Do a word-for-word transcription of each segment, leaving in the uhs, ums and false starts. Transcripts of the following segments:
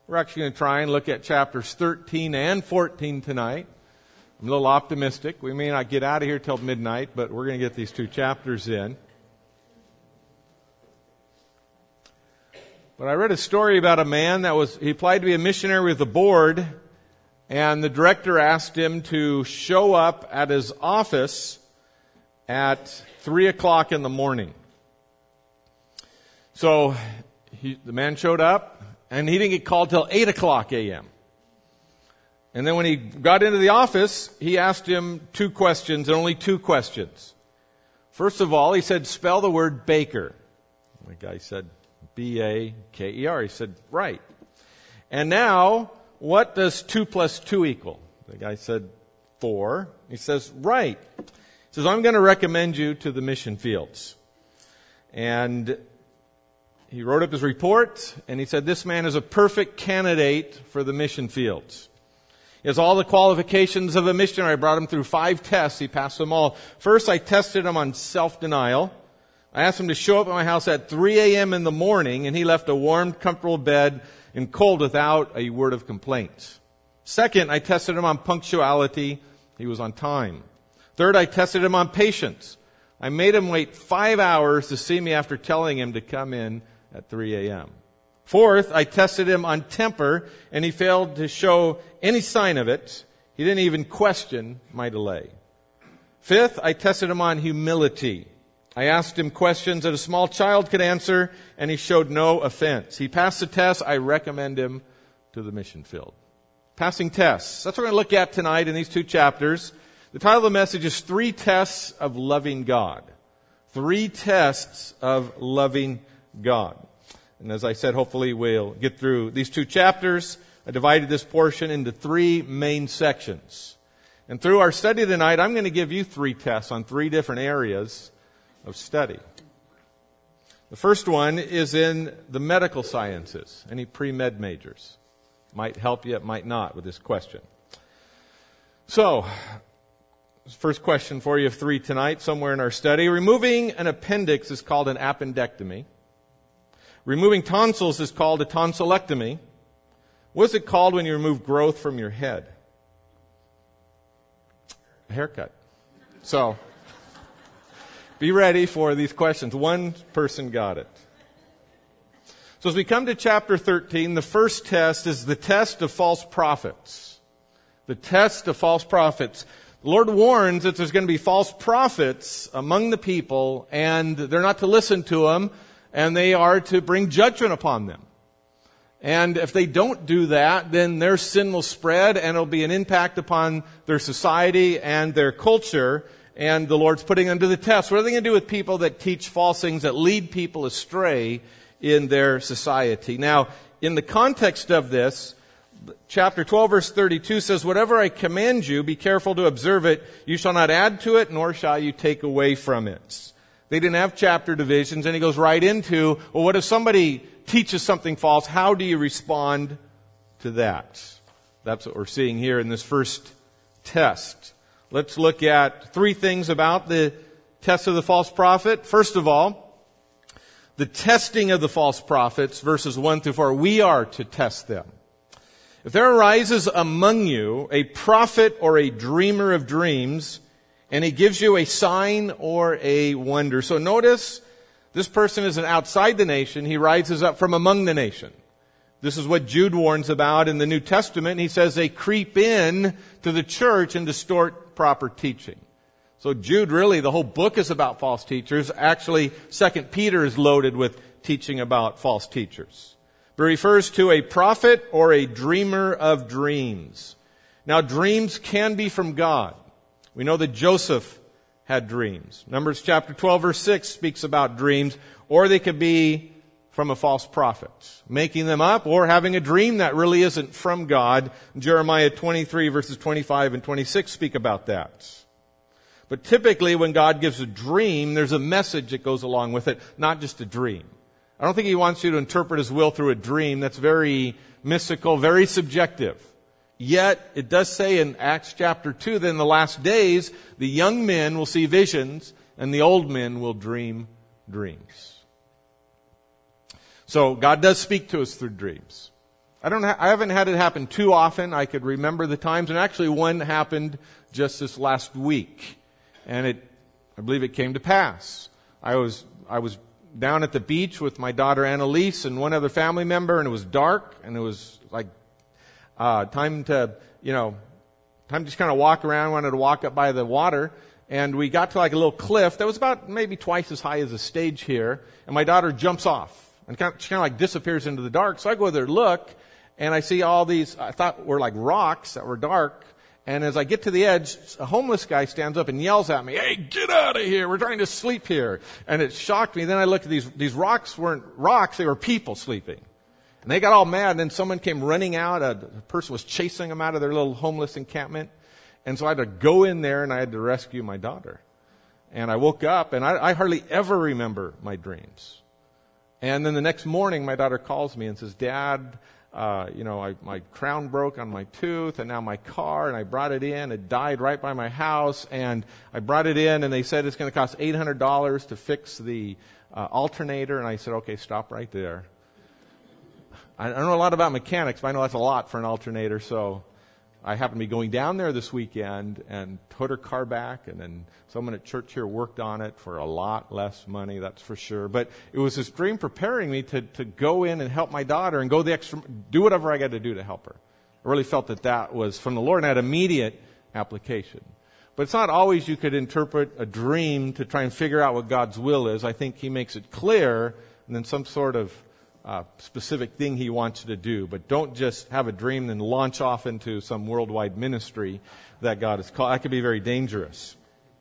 We're actually going to try and look at chapters thirteen and fourteen tonight. I'm a little optimistic. We may not get out of here till midnight, but we're going to get these two chapters in. But I read a story about a man that was, he applied to be a missionary with the board, and the director asked him to show up at his office at three o'clock in the morning. So he, the man showed up, and he didn't get called till eight o'clock a.m. And then when he got into the office, he asked him two questions, and only two questions. First of all, he said, spell the word baker. The guy said, B A K E R. He said, right. And now, what does two plus two equal? The guy said, four. He says, right. He says, I'm going to recommend you to the mission fields. And he wrote up his report, and he said, this man is a perfect candidate for the mission fields. He has all the qualifications of a missionary. I brought him through five tests. He passed them all. First, I tested him on self-denial. I asked him to show up at my house at three a.m. in the morning, and he left a warm, comfortable bed and cold without a word of complaint. Second, I tested him on punctuality. He was on time. Third, I tested him on patience. I made him wait five hours to see me after telling him to come in at three a.m. Fourth, I tested him on temper, and he failed to show any sign of it. He didn't even question my delay. Fifth, I tested him on humility. I asked him questions that a small child could answer, and he showed no offense. He passed the test. I recommend him to the mission field. Passing tests. That's what we're going to look at tonight in these two chapters. The title of the message is Three Tests of Loving God. Three Tests of Loving God. And as I said, hopefully we'll get through these two chapters. I divided this portion into three main sections. And through our study tonight, I'm going to give you three tests on three different areas of study. The first one is in the medical sciences. Any pre-med majors? Might help you, it might not with this question. So, first question for you of three tonight, somewhere in our study. Removing an appendix is called an appendectomy. Removing tonsils is called a tonsillectomy. What's it called when you remove growth from your head? A haircut. So, be ready for these questions. One person got it. So as we come to chapter thirteen, the first test is the test of false prophets. The test of false prophets. The Lord warns that there's going to be false prophets among the people, and they're not to listen to them, and they are to bring judgment upon them. And if they don't do that, then their sin will spread, and it'll be an impact upon their society and their culture. And the Lord's putting them to the test. What are they going to do with people that teach false things, that lead people astray in their society? Now, in the context of this, chapter twelve, verse thirty-two says, whatever I command you, be careful to observe it. You shall not add to it, nor shall you take away from it. They didn't have chapter divisions, and he goes right into, well, what if somebody teaches something false? How do you respond to that? That's what we're seeing here in this first test. Let's look at three things about the test of the false prophet. First of all, the testing of the false prophets, verses one through four. We are to test them. If there arises among you a prophet or a dreamer of dreams, and he gives you a sign or a wonder. So notice, this person isn't outside the nation. He rises up from among the nation. This is what Jude warns about in the New Testament. He says they creep in to the church and distort proper teaching. So Jude, really, the whole book is about false teachers. Actually, Second Peter is loaded with teaching about false teachers. But it refers to a prophet or a dreamer of dreams. Now, dreams can be from God. We know that Joseph had dreams. Numbers chapter twelve, verse six speaks about dreams, or they could be from a false prophet, making them up, or having a dream that really isn't from God. Jeremiah twenty-three, verses twenty-five and twenty-six speak about that. But typically when God gives a dream, there's a message that goes along with it, not just a dream. I don't think He wants you to interpret His will through a dream. That's very mystical, very subjective. Yet, it does say in Acts chapter two that in the last days, the young men will see visions and the old men will dream dreams. So, God does speak to us through dreams. I don't. Ha- I haven't had it happen too often. I could remember the times, and actually one happened just this last week, and it, I believe it came to pass. I was I was down at the beach with my daughter Annalise and one other family member, and it was dark, and it was like uh, time to you know time to just kind of walk around. Wanted to walk up by the water, and we got to like a little cliff that was about maybe twice as high as the stage here, and my daughter jumps off and kind of, she kind of like disappears into the dark. So I go there to look. And I see all these, I thought were like rocks that were dark. And as I get to the edge, a homeless guy stands up and yells at me, "Hey, get out of here. We're trying to sleep here." And it shocked me. Then I looked at these, these rocks weren't rocks, they were people sleeping. And they got all mad. And then someone came running out. A person was chasing them out of their little homeless encampment. And so I had to go in there and I had to rescue my daughter. And I woke up and I, I hardly ever remember my dreams. And then the next morning, my daughter calls me and says, "Dad, Uh, you know, I, my crown broke on my tooth, and now my car, and I brought it in. It died right by my house, and I brought it in, and they said it's going to cost eight hundred dollars to fix the uh, alternator." And I said, "Okay, stop right there." I, I don't know a lot about mechanics, but I know that's a lot for an alternator, so I happened to be going down there this weekend and put her car back, and then someone at church here worked on it for a lot less money, that's for sure. But it was this dream preparing me to, to go in and help my daughter and go the extra, do whatever I got to do to help her. I really felt that that was from the Lord and had immediate application. But it's not always you could interpret a dream to try and figure out what God's will is. I think He makes it clear, and then some sort of Uh, specific thing He wants you to do. But don't just have a dream and launch off into some worldwide ministry that God has called. That could be very dangerous.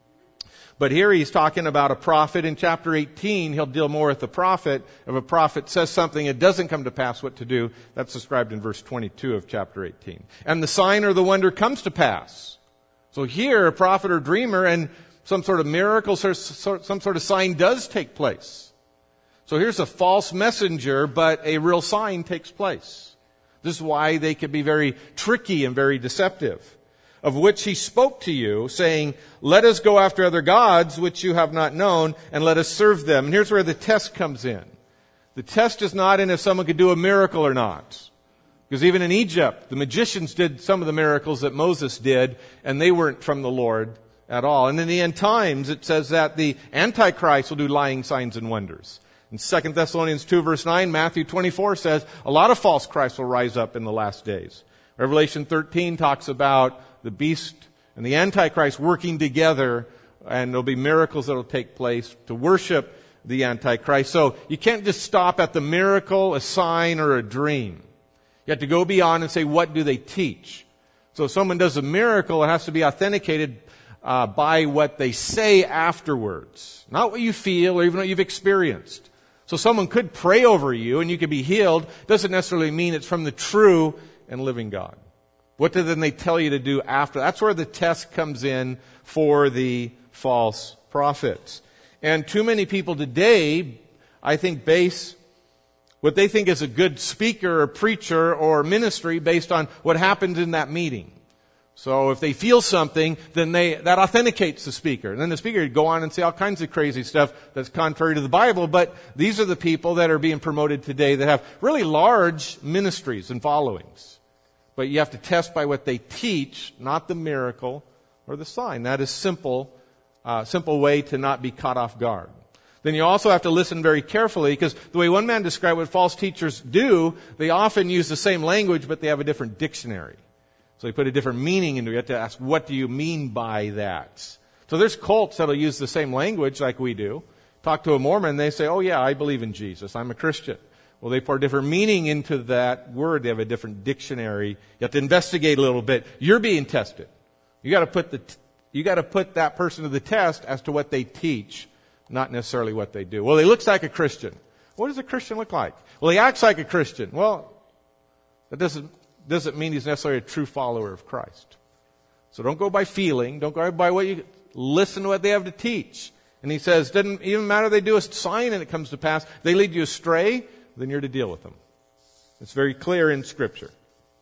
But here He's talking about a prophet. In chapter eighteen, He'll deal more with the prophet. If a prophet says something, it doesn't come to pass, what to do. That's described in verse twenty-two of chapter eighteen. And the sign or the wonder comes to pass. So here, a prophet or dreamer, and some sort of miracle, some sort of sign does take place. So here's a false messenger, but a real sign takes place. This is why they could be very tricky and very deceptive. Of which He spoke to you, saying, "Let us go after other gods, which you have not known, and let us serve them." And here's where the test comes in. The test is not in if someone could do a miracle or not. Because even in Egypt, the magicians did some of the miracles that Moses did, and they weren't from the Lord at all. And in the end times, it says that the Antichrist will do lying signs and wonders. In Second Thessalonians two, verse nine, Matthew twenty-four says a lot of false Christs will rise up in the last days. Revelation thirteen talks about the beast and the Antichrist working together, and there'll be miracles that will take place to worship the Antichrist. So you can't just stop at the miracle, a sign, or a dream. You have to go beyond and say, what do they teach? So if someone does a miracle, it has to be authenticated uh, by what they say afterwards. Not what you feel or even what you've experienced. So someone could pray over you and you could be healed. Doesn't necessarily mean it's from the true and living God. What do then they tell you to do after? That's where the test comes in for the false prophets. And too many people today, I think, base what they think is a good speaker or preacher or ministry based on what happens in that meeting. So if they feel something, then they, that authenticates the speaker. And then the speaker would go on and say all kinds of crazy stuff that's contrary to the Bible. But these are the people that are being promoted today that have really large ministries and followings. But you have to test by what they teach, not the miracle or the sign. That is simple, uh, simple way to not be caught off guard. Then you also have to listen very carefully, because the way one man described what false teachers do, they often use the same language, but they have a different dictionary. So they put a different meaning into it. You have to ask, what do you mean by that? So there's cults that'll use the same language like we do. Talk to a Mormon, they say, oh yeah, I believe in Jesus. I'm a Christian. Well, they pour a different meaning into that word. They have a different dictionary. You have to investigate a little bit. You're being tested. You got to put the, you got to put that person to the test as to what they teach, not necessarily what they do. Well, he looks like a Christian. What does a Christian look like? Well, he acts like a Christian. Well, that doesn't doesn't mean he's necessarily a true follower of Christ. So don't go by feeling. Don't go by what you listen to what they have to teach. And he says, doesn't even matter they do a sign and it comes to pass. If they lead you astray, then you're to deal with them. It's very clear in Scripture.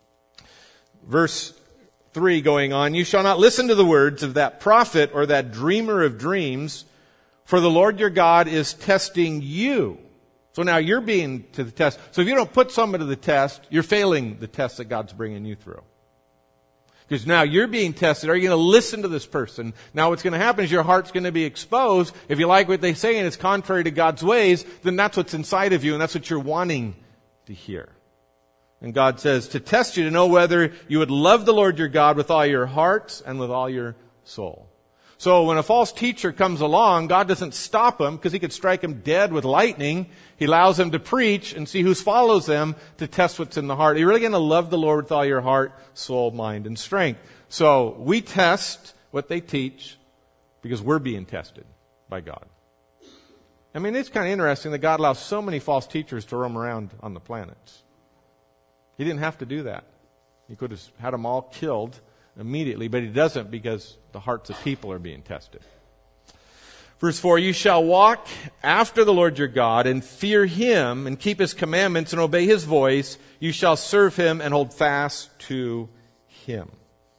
Verse three going on, you shall not listen to the words of that prophet or that dreamer of dreams, for the Lord your God is testing you. So now you're being to the test. So if you don't put someone to the test, you're failing the test that God's bringing you through. Because now you're being tested. Are you going to listen to this person? Now what's going to happen is your heart's going to be exposed. If you like what they say and it's contrary to God's ways, then that's what's inside of you and that's what you're wanting to hear. And God says to test you to know whether you would love the Lord your God with all your heart and with all your soul. So when a false teacher comes along, God doesn't stop him because he could strike him dead with lightning. He allows him to preach and see who follows them to test what's in the heart. Are you really going to love the Lord with all your heart, soul, mind, and strength? So we test what they teach because we're being tested by God. I mean, it's kind of interesting that God allows so many false teachers to roam around on the planets. He didn't have to do that. He could have had them all killed immediately, but he doesn't because the hearts of people are being tested. Verse four, you shall walk after the Lord your God and fear him and keep his commandments and obey his voice. You shall serve him and hold fast to him.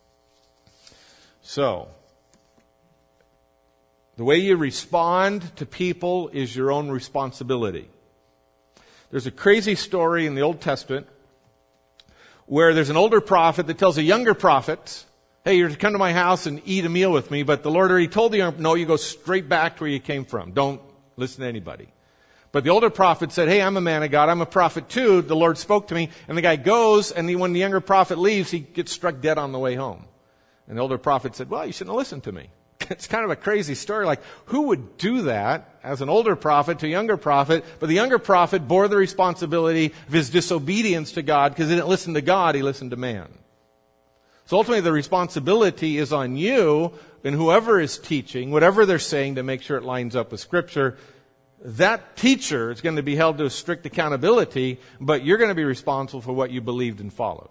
So, the way you respond to people is your own responsibility. There's a crazy story in the Old Testament where there's an older prophet that tells a younger prophet, hey, you're to come to my house and eat a meal with me, but the Lord already told you, no, you go straight back to where you came from. Don't listen to anybody. But the older prophet said, hey, I'm a man of God. I'm a prophet too. The Lord spoke to me. And the guy goes, and when the younger prophet leaves, he gets struck dead on the way home. And the older prophet said, well, you shouldn't have listened to me. It's kind of a crazy story. Like, who would do that as an older prophet to a younger prophet? But the younger prophet bore the responsibility of his disobedience to God because he didn't listen to God, he listened to man. So ultimately the responsibility is on you and whoever is teaching, whatever they're saying, to make sure it lines up with Scripture. That teacher is going to be held to a strict accountability, but you're going to be responsible for what you believed and followed.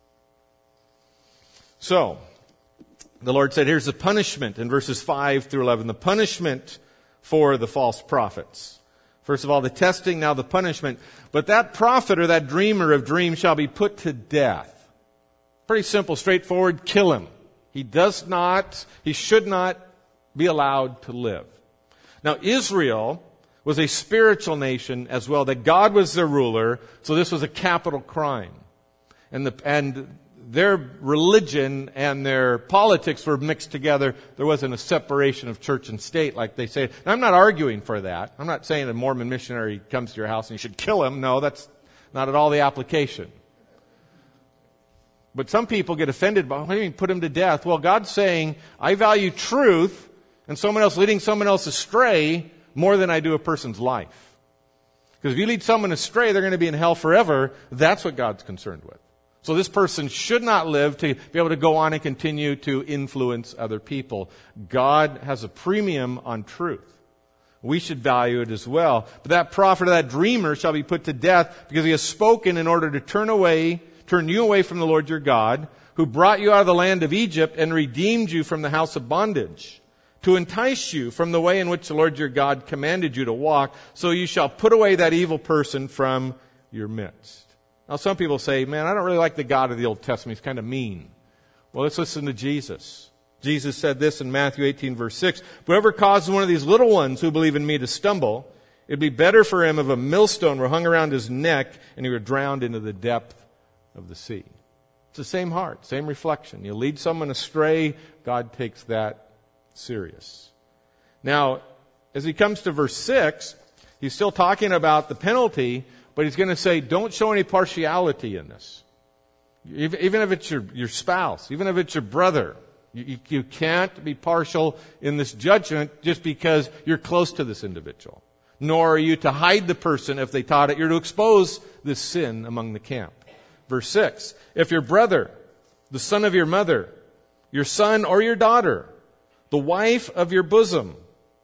So, the Lord said, here's the punishment in verses five through eleven. The punishment for the false prophets. First of all, the testing, now the punishment. But that prophet or that dreamer of dreams shall be put to death. Pretty simple, straightforward, kill him. He does not, he should not be allowed to live. Now, Israel was a spiritual nation as well, that God was their ruler, so this was a capital crime. And the, and their religion and their politics were mixed together. There wasn't a separation of church and state like they say. And I'm not arguing for that. I'm not saying a Mormon missionary comes to your house and you should kill him. No, that's not at all the application. But some people get offended by, what do you mean put him to death? Well, God's saying, I value truth and someone else leading someone else astray more than I do a person's life. Because if you lead someone astray, they're going to be in hell forever. That's what God's concerned with. So this person should not live to be able to go on and continue to influence other people. God has a premium on truth. We should value it as well. But that prophet or that dreamer shall be put to death because he has spoken in order to turn away, turn you away from the Lord your God, who brought you out of the land of Egypt and redeemed you from the house of bondage, to entice you from the way in which the Lord your God commanded you to walk, so you shall put away that evil person from your midst. Now some people say, man, I don't really like the God of the Old Testament. He's kind of mean. Well, let's listen to Jesus. Jesus said this in Matthew eighteen, verse six. Whoever causes one of these little ones who believe in me to stumble, it'd be better for him if a millstone were hung around his neck and he were drowned into the depth of the sea. It's the same heart, same reflection. You lead someone astray, God takes that serious. Now, as he comes to verse six, he's still talking about the penalty, but he's going to say, don't show any partiality in this. Even if it's your, your spouse, even if it's your brother, you, you can't be partial in this judgment just because you're close to this individual. Nor are you to hide the person if they taught it. You're to expose this sin among the camp. Verse six, if your brother, the son of your mother, your son or your daughter, the wife of your bosom,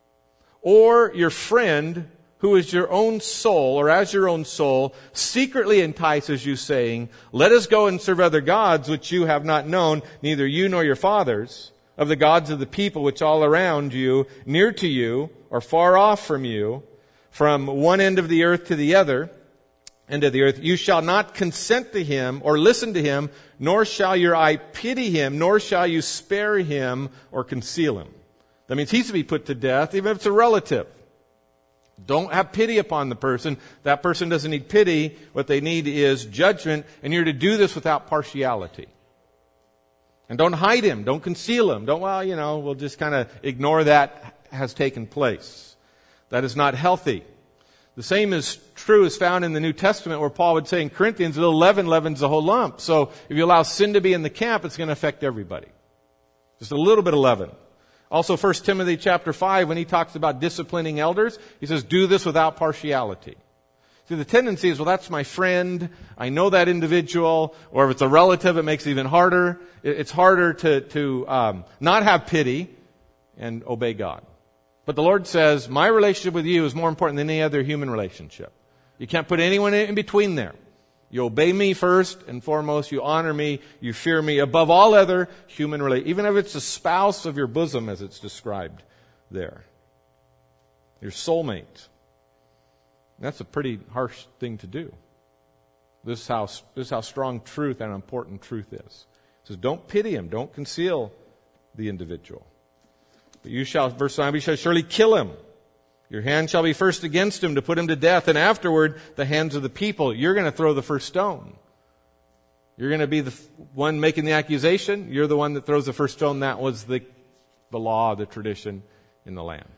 or your friend who is your own soul, or as your own soul, secretly entices you, saying, let us go and serve other gods which you have not known, neither you nor your fathers, of the gods of the people which all around you, near to you, or far off from you, from one end of the earth to the other end of the earth, you shall not consent to him or listen to him, nor shall your eye pity him, nor shall you spare him or conceal him. That means he's to be put to death, even if it's a relative. Don't have pity upon the person. That person doesn't need pity. What they need is judgment, and you're to do this without partiality. And don't hide him. Don't conceal him. Don't, well, you know, we'll just kind of ignore that has taken place. That is not healthy. The same is true as found in the New Testament, where Paul would say in Corinthians, a little leaven leavens the whole lump. So if you allow sin to be in the camp, it's going to affect everybody. Just a little bit of leaven. Also, First Timothy chapter five, when he talks about disciplining elders, he says, do this without partiality. See, the tendency is, well, that's my friend. I know that individual. Or if it's a relative, it makes it even harder. It's harder to, to um, not have pity and obey God. But the Lord says, my relationship with you is more important than any other human relationship. You can't put anyone in between there. You obey me first and foremost. You honor me. You fear me above all other human relations. Even if it's a spouse of your bosom, as it's described there. Your soulmate. That's a pretty harsh thing to do. This is how, this is how strong truth and important truth is. It says, don't pity him. Don't conceal the individual. But you shall, verse nine, you shall surely kill him. Your hand shall be first against him to put him to death, and afterward the hands of the people. You're going to throw the first stone. You're going to be the one making the accusation. You're the one that throws the first stone. That was the, the law, the tradition in the land.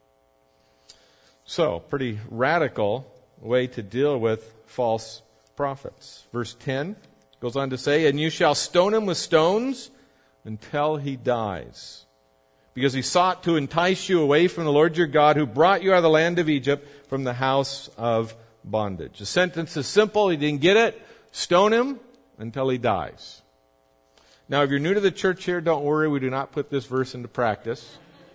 So, pretty radical way to deal with false prophets. Verse ten goes on to say, and you shall stone him with stones until he dies. Because he sought to entice you away from the Lord your God, who brought you out of the land of Egypt, from the house of bondage. The sentence is simple. He didn't get it. Stone him until he dies. Now, if you're new to the church here, don't worry. We do not put this verse into practice.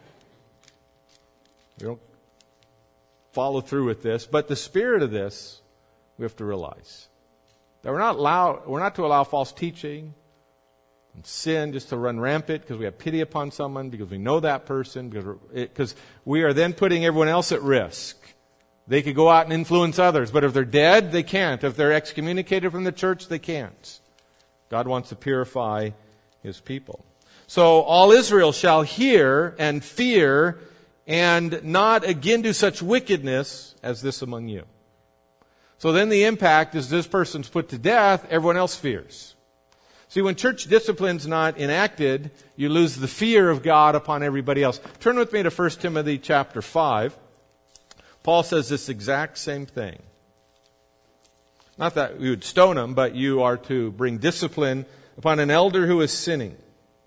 We don't follow through with this. But the spirit of this, we have to realize. That we're not allow, we're not to allow false teaching and sin just to run rampant because we have pity upon someone, because we know that person, because, because we are then putting everyone else at risk. They could go out and influence others, but if they're dead, they can't. If they're excommunicated from the church, they can't. God wants to purify His people. So all Israel shall hear and fear and not again do such wickedness as this among you. So then the impact is this person's put to death, everyone else fears. See, when church discipline's not enacted, you lose the fear of God upon everybody else. Turn with me to First Timothy chapter five. Paul says this exact same thing. Not that we would stone him, but you are to bring discipline upon an elder who is sinning.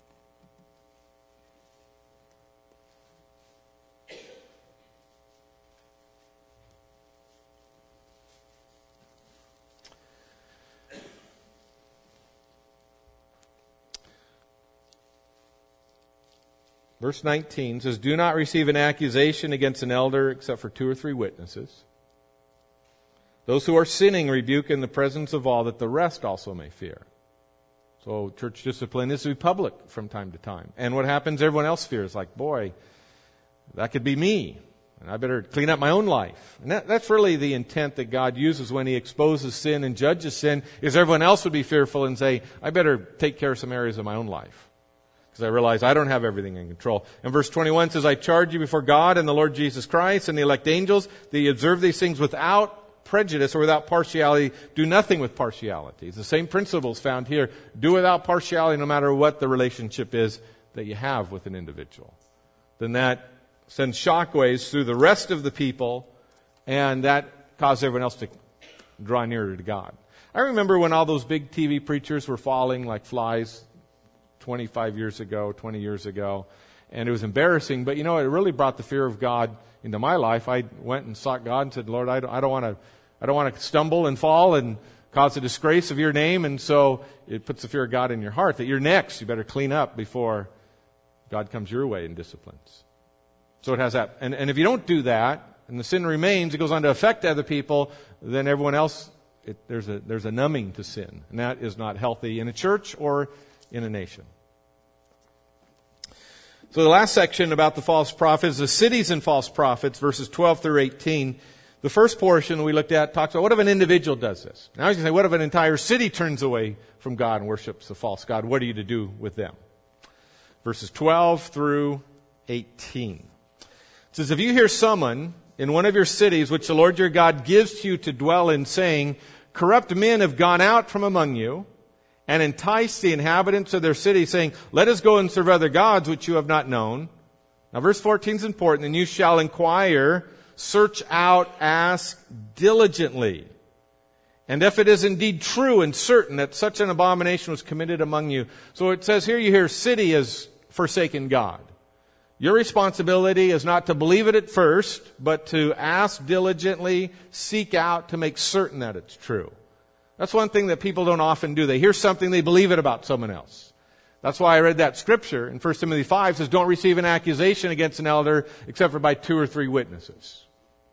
Verse nineteen says, do not receive an accusation against an elder except for two or three witnesses. Those who are sinning rebuke in the presence of all, that the rest also may fear. So church discipline is to be public from time to time. And what happens, everyone else fears, like, boy, that could be me. And I better clean up my own life. And that, that's really the intent that God uses when He exposes sin and judges sin, is everyone else would be fearful and say, I better take care of some areas of my own life. Because I realize I don't have everything in control. And verse twenty-one says, I charge you before God and the Lord Jesus Christ and the elect angels that you observe these things without prejudice or without partiality. Do nothing with partiality. It's the same principles found here. Do without partiality no matter what the relationship is that you have with an individual. Then that sends shockwaves through the rest of the people, and that causes everyone else to draw nearer to God. I remember when all those big T V preachers were falling like flies twenty-five years ago, twenty years ago, and it was embarrassing, but you know, it really brought the fear of God into my life. I went and sought God and said, Lord, I don't, I don't want to, I don't want to stumble and fall and cause a disgrace of your name, and so it puts the fear of God in your heart that you're next. You better clean up before God comes your way and disciplines. So it has that. And, and if you don't do that, and the sin remains, it goes on to affect other people, then everyone else, it, there's a, there's a numbing to sin, and that is not healthy in a church or in a nation. So the last section about the false prophets, the cities and false prophets, verses twelve through eighteen. The first portion we looked at talks about what if an individual does this? Now I was going to say, what if an entire city turns away from God and worships the false god? What are you to do with them? Verses twelve through eighteen. It says, if you hear someone in one of your cities, which the Lord your God gives to you to dwell in, saying, corrupt men have gone out from among you, and enticed the inhabitants of their city, saying, let us go and serve other gods which you have not known. Now verse fourteen is important. And you shall inquire, search out, ask diligently. And if it is indeed true and certain that such an abomination was committed among you. So it says here, you hear city has forsaken God. Your responsibility is not to believe it at first, but to ask diligently, seek out to make certain that it's true. That's one thing that people don't often do. They hear something, they believe it about someone else. That's why I read that scripture in First Timothy five. It says, don't receive an accusation against an elder except for by two or three witnesses.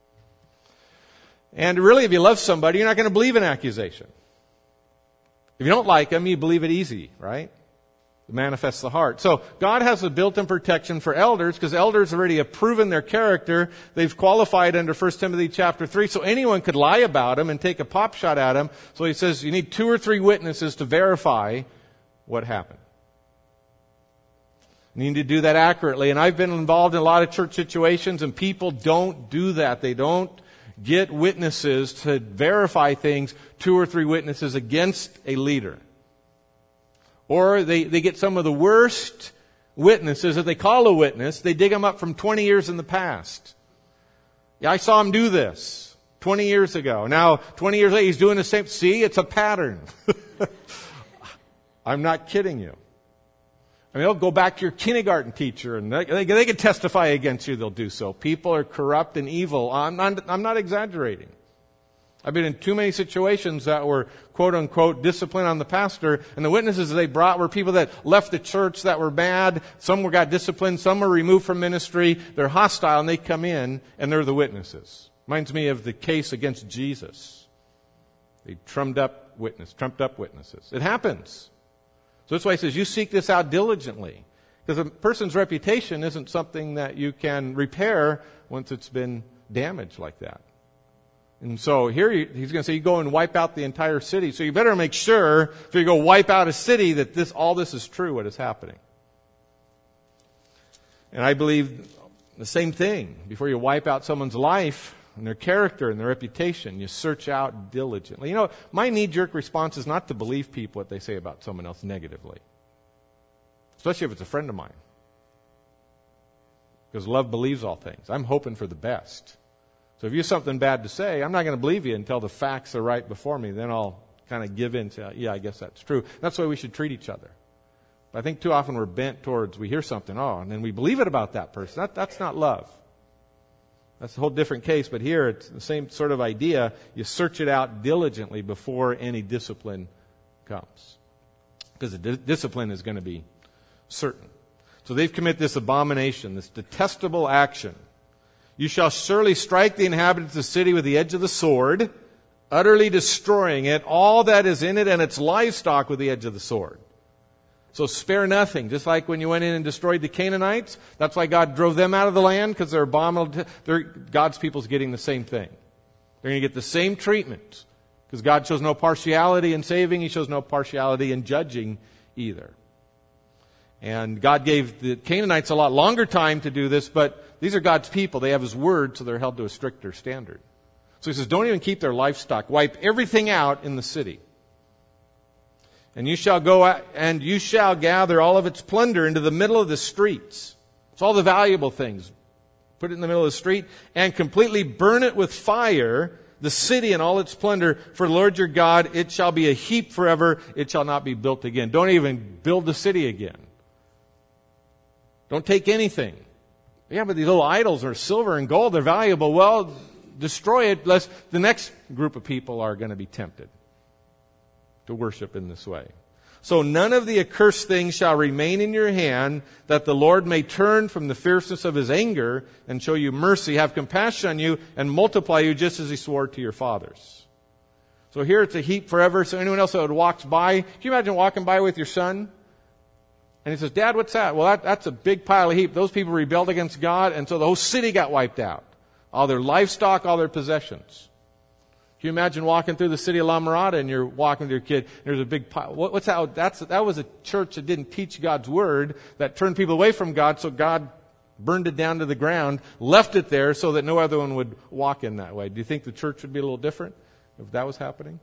And really, if you love somebody, you're not going to believe an accusation. If you don't like them, you believe it easy, right? It manifests the heart. So God has a built-in protection for elders because elders already have proven their character. They've qualified under First Timothy chapter three. So anyone could lie about them and take a pop shot at them. So he says you need two or three witnesses to verify what happened. You need to do that accurately. And I've been involved in a lot of church situations, and people don't do that. They don't get witnesses to verify things, two or three witnesses against a leader. Or they, they get some of the worst witnesses that they call a witness. They dig them up from twenty years in the past. Yeah, I saw him do this twenty years ago. Now, twenty years later, he's doing the same. See, it's a pattern. I'm not kidding you. I mean, they'll go back to your kindergarten teacher and they, they, they can testify against you. They'll do so. People are corrupt and evil. I'm not, I'm not exaggerating. I've been in too many situations that were, quote unquote, discipline on the pastor, and the witnesses they brought were people that left the church that were bad. Some were got disciplined, some were removed from ministry. They're hostile, and they come in, and they're the witnesses. Reminds me of the case against Jesus. They trumped up witness, trumped up witnesses. It happens. So that's why he says, you seek this out diligently. Because a person's reputation isn't something that you can repair once it's been damaged like that. And so here he's going to say, you go and wipe out the entire city. So you better make sure, if you go wipe out a city, that this all this is true, what is happening. And I believe the same thing. Before you wipe out someone's life and their character and their reputation, you search out diligently. You know, my knee-jerk response is not to believe people what they say about someone else negatively. Especially if it's a friend of mine. Because love believes all things. I'm hoping for the best. So if you have something bad to say, I'm not going to believe you until the facts are right before me. Then I'll kind of give in and say, yeah, I guess that's true. That's the way we should treat each other. But I think too often we're bent towards, we hear something, oh, and then we believe it about that person. That, that's not love. That's a whole different case. But here it's the same sort of idea. You search it out diligently before any discipline comes. Because the di- discipline is going to be certain. So they've committed this abomination, this detestable action. You shall surely strike the inhabitants of the city with the edge of the sword, utterly destroying it, all that is in it and its livestock with the edge of the sword. So spare nothing. Just like when you went in and destroyed the Canaanites, that's why God drove them out of the land, because they're abominable. They're, God's people's getting the same thing. They're going to get the same treatment, because God shows no partiality in saving. He shows no partiality in judging either. And God gave the Canaanites a lot longer time to do this, but these are God's people. They have His word, so they're held to a stricter standard. So He says, don't even keep their livestock. Wipe everything out in the city. And you shall go out, and you shall gather all of its plunder into the middle of the streets. It's all the valuable things. Put it in the middle of the street and completely burn it with fire, the city and all its plunder. For the Lord your God, it shall be a heap forever. It shall not be built again. Don't even build the city again. Don't take anything. Yeah, but these little idols are silver and gold. They're valuable. Well, destroy it, lest the next group of people are going to be tempted to worship in this way. So none of the accursed things shall remain in your hand, that the Lord may turn from the fierceness of His anger and show you mercy, have compassion on you, and multiply you just as He swore to your fathers. So here it's a heap forever. So anyone else that walks by, can you imagine walking by with your son? And he says, Dad, what's that? Well, that, that's a big pile of heap. Those people rebelled against God, and so the whole city got wiped out. All their livestock, all their possessions. Can you imagine walking through the city of La Mirada and you're walking with your kid, and there's a big pile. What, what's that? That's, that was a church that didn't teach God's word, that turned people away from God, so God burned it down to the ground, left it there so that no other one would walk in that way. Do you think the church would be a little different if that was happening?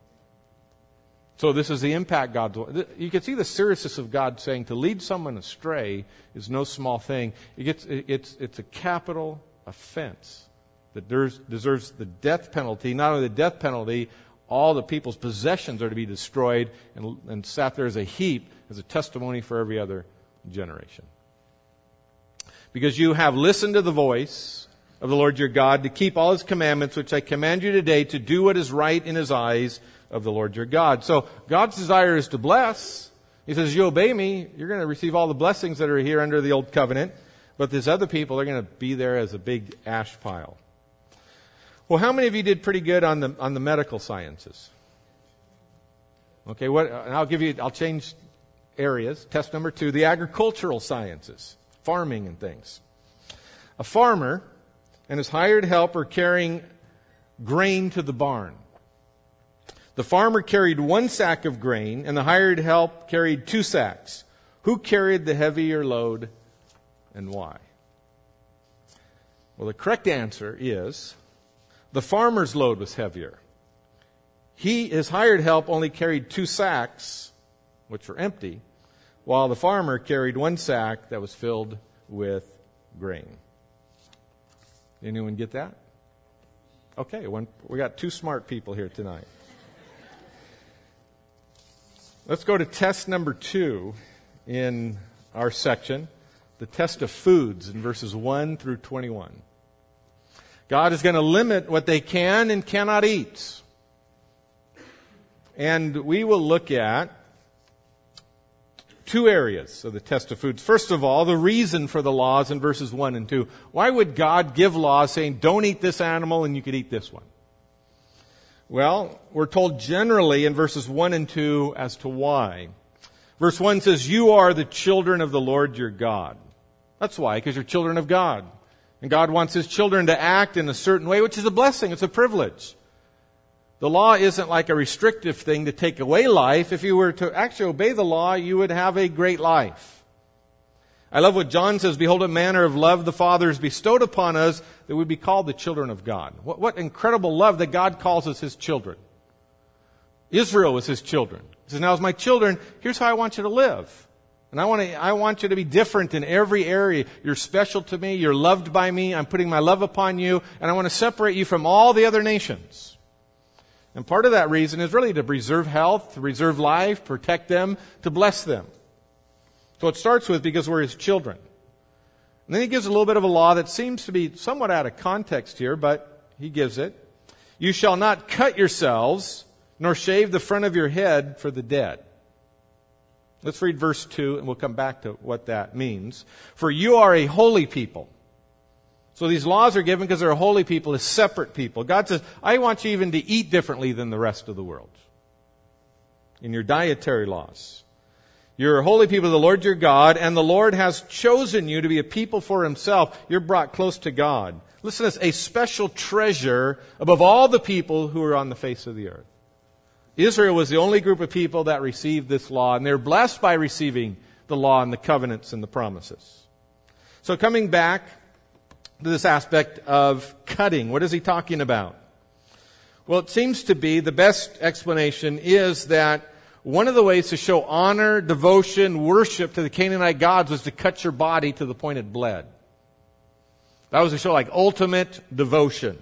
So this is the impact God. You can see the seriousness of God saying to lead someone astray is no small thing. It gets, it's, it's a capital offense that deserves the death penalty. Not only the death penalty, all the people's possessions are to be destroyed and, and sat there as a heap, as a testimony for every other generation. Because you have listened to the voice of the Lord your God to keep all His commandments, which I command you today, to do what is right in His eyes of the Lord your God. So God's desire is to bless. He says, you obey me, you're going to receive all the blessings that are here under the old covenant. But these other people are going to be there as a big ash pile. Well, how many of you did pretty good on the on the medical sciences? Okay, what? And I'll give you. I'll change areas. Test number two: the agricultural sciences, farming and things. A farmer and his hired help are carrying grain to the barn. The farmer carried one sack of grain, and the hired help carried two sacks. Who carried the heavier load, and why? Well, the correct answer is the farmer's load was heavier. He, his hired help, only carried two sacks, which were empty, while the farmer carried one sack that was filled with grain. Anyone get that? Okay, one, we got two smart people here tonight. Let's go to test number two in our section, the test of foods in verses one through twenty-one. God is going to limit what they can and cannot eat. And we will look at two areas of the test of foods. First of all, the reason for the laws in verses one and two. Why would God give laws saying, don't eat this animal and you could eat this one? Well, we're told generally in verses one and two as to why. Verse one says, you are the children of the Lord your God. That's why, because you're children of God. And God wants His children to act in a certain way, which is a blessing. It's a privilege. The law isn't like a restrictive thing to take away life. If you were to actually obey the law, you would have a great life. I love what John says, behold, a manner of love the Father has bestowed upon us that we be called the children of God. What, what incredible love that God calls us His children. Israel was His children. He says, now as my children, here's how I want you to live. And I want to, I want you to be different in every area. You're special to me. You're loved by me. I'm putting my love upon you. And I want to separate you from all the other nations. And part of that reason is really to preserve health, to preserve life, protect them, to bless them. So it starts with because we're His children. And then He gives a little bit of a law that seems to be somewhat out of context here, but He gives it. You shall not cut yourselves, nor shave the front of your head for the dead. Let's read verse two, and we'll come back to what that means. For you are a holy people. So these laws are given because they're a holy people, a separate people. God says, I want you even to eat differently than the rest of the world. In your dietary laws. You're a holy people of the Lord your God, and the Lord has chosen you to be a people for Himself. You're brought close to God. Listen to this, a special treasure above all the people who are on the face of the earth. Israel was the only group of people that received this law, and they're blessed by receiving the law and the covenants and the promises. So coming back to this aspect of cutting, what is he talking about? Well, it seems to be the best explanation is that one of the ways to show honor, devotion, worship to the Canaanite gods was to cut your body to the point it bled. That was to show like ultimate devotion.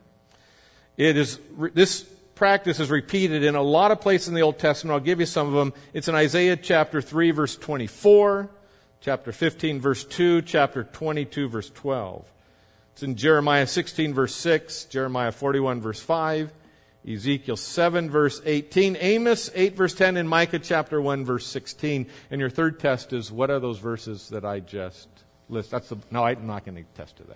It is, this practice is repeated in a lot of places in the Old Testament. I'll give you some of them. It's in Isaiah chapter three, verse twenty-four, chapter fifteen, verse two, chapter twenty-two, verse twelve. It's in Jeremiah sixteen, verse six, Jeremiah forty-one, verse five, Ezekiel seven, verse eighteen, Amos eight, verse ten, and Micah chapter one, verse sixteen. And your third test is, what are those verses that I just list? That's the, no, I'm not going to test to that.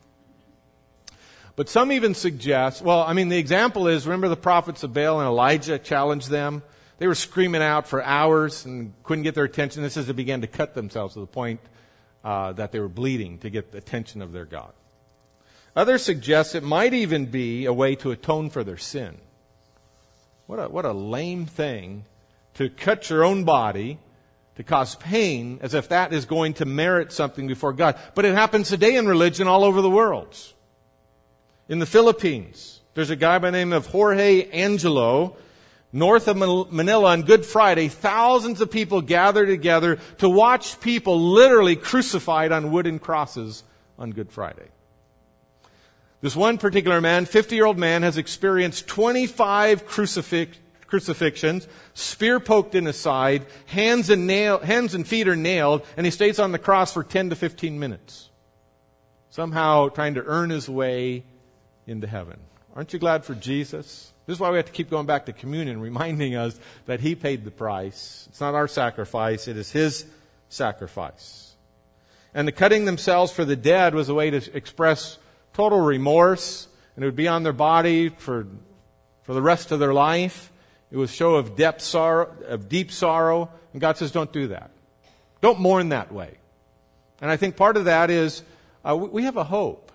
But some even suggest, well, I mean, the example is, remember the prophets of Baal and Elijah challenged them? They were screaming out for hours and couldn't get their attention. This is they began to cut themselves to the point uh, that they were bleeding to get the attention of their God. Others suggest it might even be a way to atone for their sin. What a, what a lame thing to cut your own body to cause pain, as if that is going to merit something before God. But it happens today in religion all over the world. In the Philippines, there's a guy by the name of Jorge Angelo. North of Manila on Good Friday, thousands of people gather together to watch people literally crucified on wooden crosses on Good Friday. This one particular man, fifty-year-old man, has experienced twenty-five crucifix, crucifixions, spear poked in his side, hands and, nail, hands and feet are nailed, and he stays on the cross for ten to fifteen minutes. Somehow trying to earn his way into heaven. Aren't you glad for Jesus? This is why we have to keep going back to communion, reminding us that He paid the price. It's not our sacrifice, it is His sacrifice. And the cutting themselves for the dead was a way to express total remorse, and it would be on their body for, for the rest of their life. It was a show of depth sorrow, of deep sorrow, and God says, don't do that. Don't mourn that way. And I think part of that is uh, we have a hope.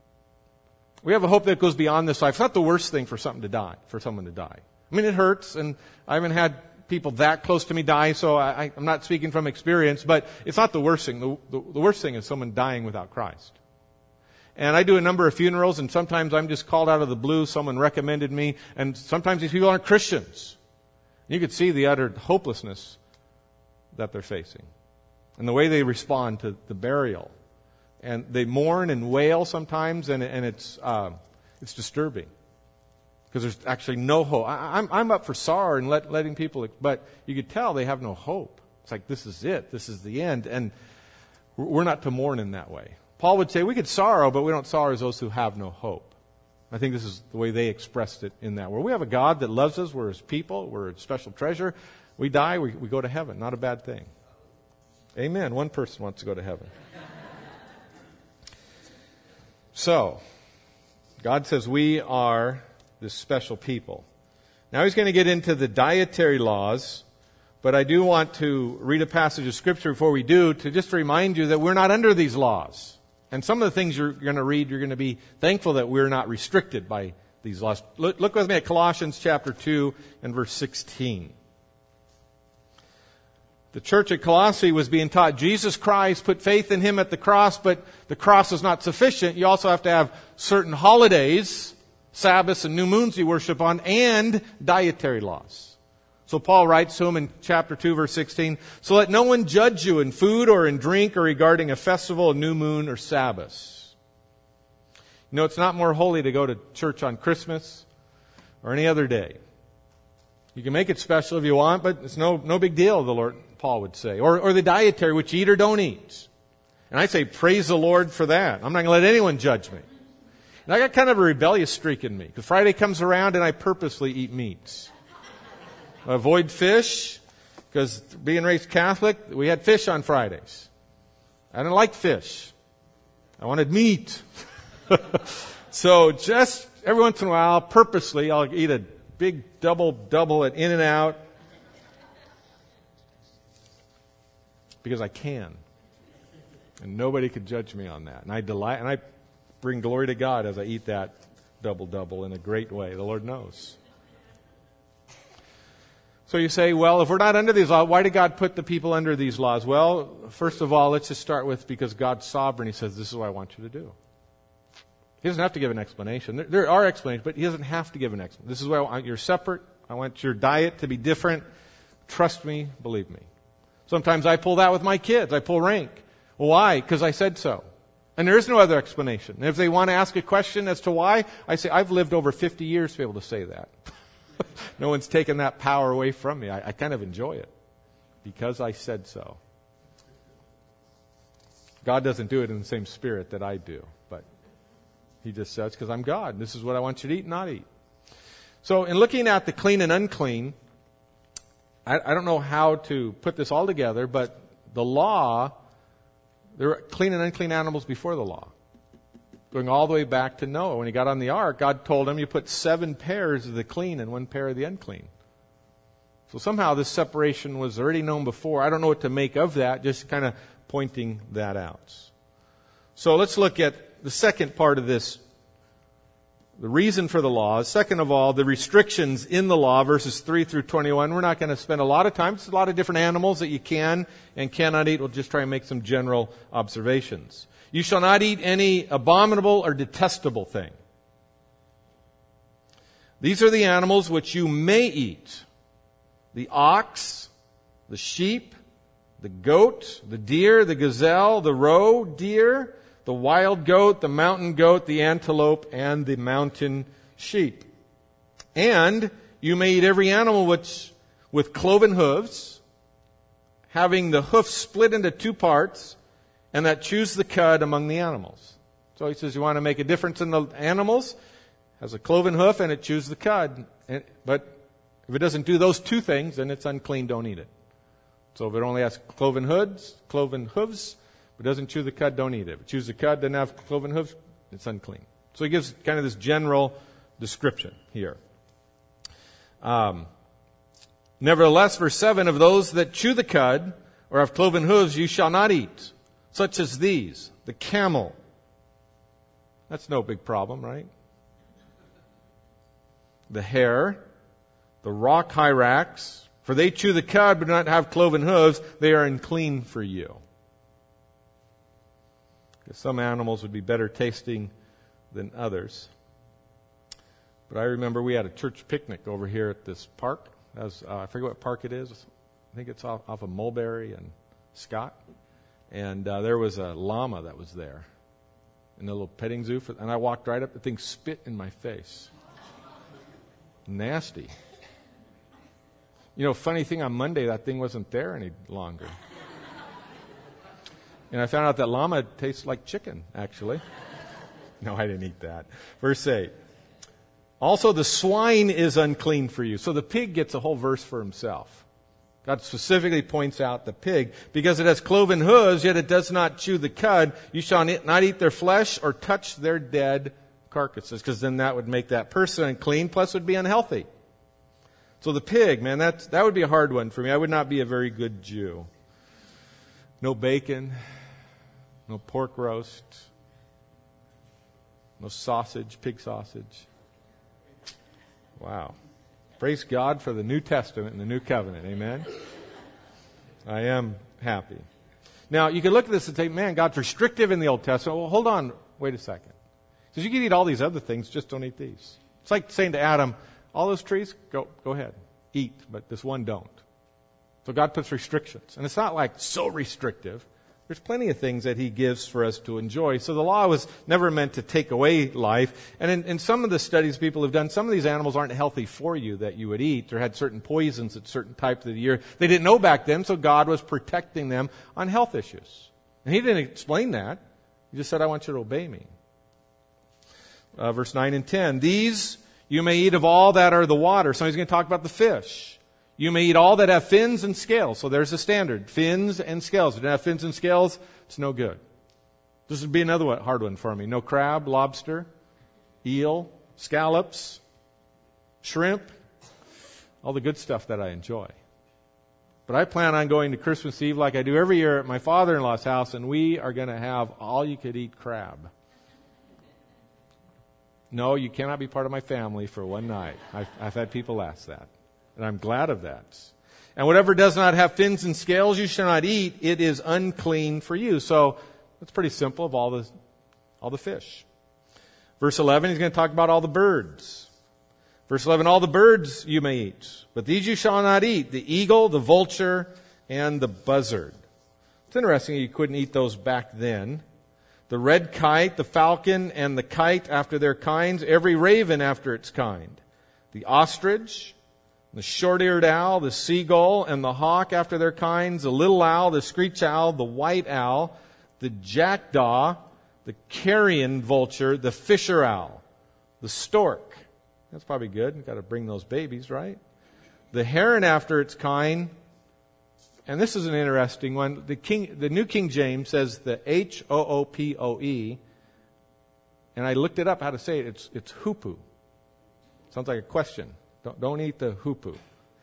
We have a hope that goes beyond this life. It's not the worst thing for something to die, for someone to die. I mean, it hurts, and I haven't had people that close to me die, so I, I'm not speaking from experience, but it's not the worst thing. The, the, the worst thing is someone dying without Christ. And I do a number of funerals, and sometimes I'm just called out of the blue. Someone recommended me, and sometimes these people aren't Christians. You could see the utter hopelessness that they're facing, and the way they respond to the burial. And they mourn and wail sometimes, and, and it's uh, it's disturbing because there's actually no hope. I, I'm I'm up for sorrow and let, letting people, but you could tell they have no hope. It's like this is it, this is the end, and we're not to mourn in that way. Paul would say we could sorrow, but we don't sorrow as those who have no hope. I think this is the way they expressed it in that. Where we have a God that loves us, we're His people, we're a special treasure. We die, we, we go to heaven. Not a bad thing. Amen. One person wants to go to heaven. So, God says we are this special people. Now He's going to get into the dietary laws, but I do want to read a passage of Scripture before we do to just remind you that we're not under these laws. And some of the things you're going to read, you're going to be thankful that we're not restricted by these laws. Look, look with me at Colossians chapter two and verse sixteen. The church at Colossae was being taught Jesus Christ, put faith in Him at the cross, but the cross is not sufficient. You also have to have certain holidays, Sabbaths and new moons you worship on, and dietary laws. So Paul writes to them in chapter two, verse sixteen, so let no one judge you in food or in drink or regarding a festival, a new moon, or Sabbaths. You know, it's not more holy to go to church on Christmas or any other day. You can make it special if you want, but it's no no big deal, the Lord, Paul would say. Or, or the dietary, which you eat or don't eat. And I say, praise the Lord for that. I'm not going to let anyone judge me. And I got kind of a rebellious streak in me. Because Friday comes around and I purposely eat meats. I avoid fish, because being raised Catholic, we had fish on Fridays. I didn't like fish. I wanted meat. So just every once in a while, purposely, I'll eat a big double double at In-N-Out. Because I can. And nobody could judge me on that. And I delight, and I bring glory to God as I eat that double double in a great way. The Lord knows. So you say, well, if we're not under these laws, why did God put the people under these laws? Well, first of all, let's just start with because God's sovereign. He says, this is what I want you to do. He doesn't have to give an explanation. There, there are explanations, but He doesn't have to give an explanation. This is why I want, you're separate. I want your diet to be different. Trust me, believe me. Sometimes I pull that with my kids. I pull rank. Well, why? Because I said so. And there is no other explanation. And if they want to ask a question as to why, I say, I've lived over fifty years to be able to say that. No one's taken that power away from me. I, I kind of enjoy it because I said so. God doesn't do it in the same spirit that I do, but He just says, because I'm God. This is what I want you to eat and not eat. So in looking at the clean and unclean, I, I don't know how to put this all together, but the law, there were clean and unclean animals before the law. Going all the way back to Noah. When he got on the ark, God told him you put seven pairs of the clean and one pair of the unclean. So somehow this separation was already known before. I don't know what to make of that, just kind of pointing that out. So let's look at the second part of this the reason for the laws. Second of all, the restrictions in the law, verses three through twenty-one. We're not going to spend a lot of time. There's a lot of different animals that you can and cannot eat. We'll just try and make some general observations. You shall not eat any abominable or detestable thing. These are the animals which you may eat: the ox, the sheep, the goat, the deer, the gazelle, the roe deer, the wild goat, the mountain goat, the antelope, and the mountain sheep. And you may eat every animal which with cloven hooves, having the hoof split into two parts, and that chews the cud among the animals. So he says you want to make a difference in the animals, has a cloven hoof and it chews the cud. But if it doesn't do those two things, then it's unclean, don't eat it. So if it only has cloven hooves, cloven hooves, but doesn't chew the cud, don't eat it. If it chews the cud, doesn't have cloven hooves, it's unclean. So he gives kind of this general description here. Um, Nevertheless, verse seven, of those that chew the cud or have cloven hooves you shall not eat, such as these: the camel. That's no big problem, right? The hare, the rock hyrax, for they chew the cud but do not have cloven hooves, they are unclean for you. Because some animals would be better tasting than others. But I remember we had a church picnic over here at this park. That was, uh, I forget what park it is. I think it's off, off of Mulberry and Scott. And uh, there was a llama that was there in the little petting zoo. For, and I walked right up. The thing spit in my face. Nasty. You know, funny thing, on Monday, that thing wasn't there any longer. And I found out that llama tastes like chicken, actually. No, I didn't eat that. Verse eight. Also, the swine is unclean for you. So the pig gets a whole verse for himself. God specifically points out the pig. Because it has cloven hooves, yet it does not chew the cud. You shall not eat their flesh or touch their dead carcasses. Because then that would make that person unclean, plus would be unhealthy. So the pig, man, that's, that would be a hard one for me. I would not be a very good Jew. No bacon. No pork roast. No sausage, pig sausage. Wow. Praise God for the New Testament and the New Covenant. Amen? I am happy. Now, you can look at this and say, man, God's restrictive in the Old Testament. Well, hold on. Wait a second. He says, you can eat all these other things, just don't eat these. It's like saying to Adam, all those trees, go, go ahead. Eat, but this one don't. So God puts restrictions. And it's not like so restrictive. There's plenty of things that He gives for us to enjoy. So the law was never meant to take away life. And in, in some of the studies people have done, some of these animals aren't healthy for you that you would eat, or had certain poisons at certain types of the year. They didn't know back then, so God was protecting them on health issues. And He didn't explain that. He just said, I want you to obey me. Uh, verse nine and ten. These you may eat of all that are the water. So he's going to talk about the fish. You may eat all that have fins and scales. So there's a standard. Fins and scales. If you don't have fins and scales, it's no good. This would be another one, hard one for me. No crab, lobster, eel, scallops, shrimp, all the good stuff that I enjoy. But I plan on going to Christmas Eve like I do every year at my father-in-law's house, and we are going to have all-you-could-eat crab. No, you cannot be part of my family for one night. I've, I've had people ask that. And I'm glad of that. And whatever does not have fins and scales you shall not eat. It is unclean for you. So that's pretty simple of all the, all the fish. Verse eleven, he's going to talk about all the birds. Verse eleven, all the birds you may eat, but these you shall not eat: the eagle, the vulture, and the buzzard. It's interesting you couldn't eat those back then. The red kite, the falcon, and the kite after their kinds, every raven after its kind. The ostrich, the short-eared owl, the seagull, and the hawk after their kinds, the little owl, the screech owl, the white owl, the jackdaw, the carrion vulture, the fisher owl, the stork. That's probably good. You've got to bring those babies, right? The heron after its kind. And this is an interesting one. The King, the New King James says the H O O P O E. And I looked it up how to say it. It's, it's hoopoe. Sounds like a question. Don't, don't eat the hoopoe.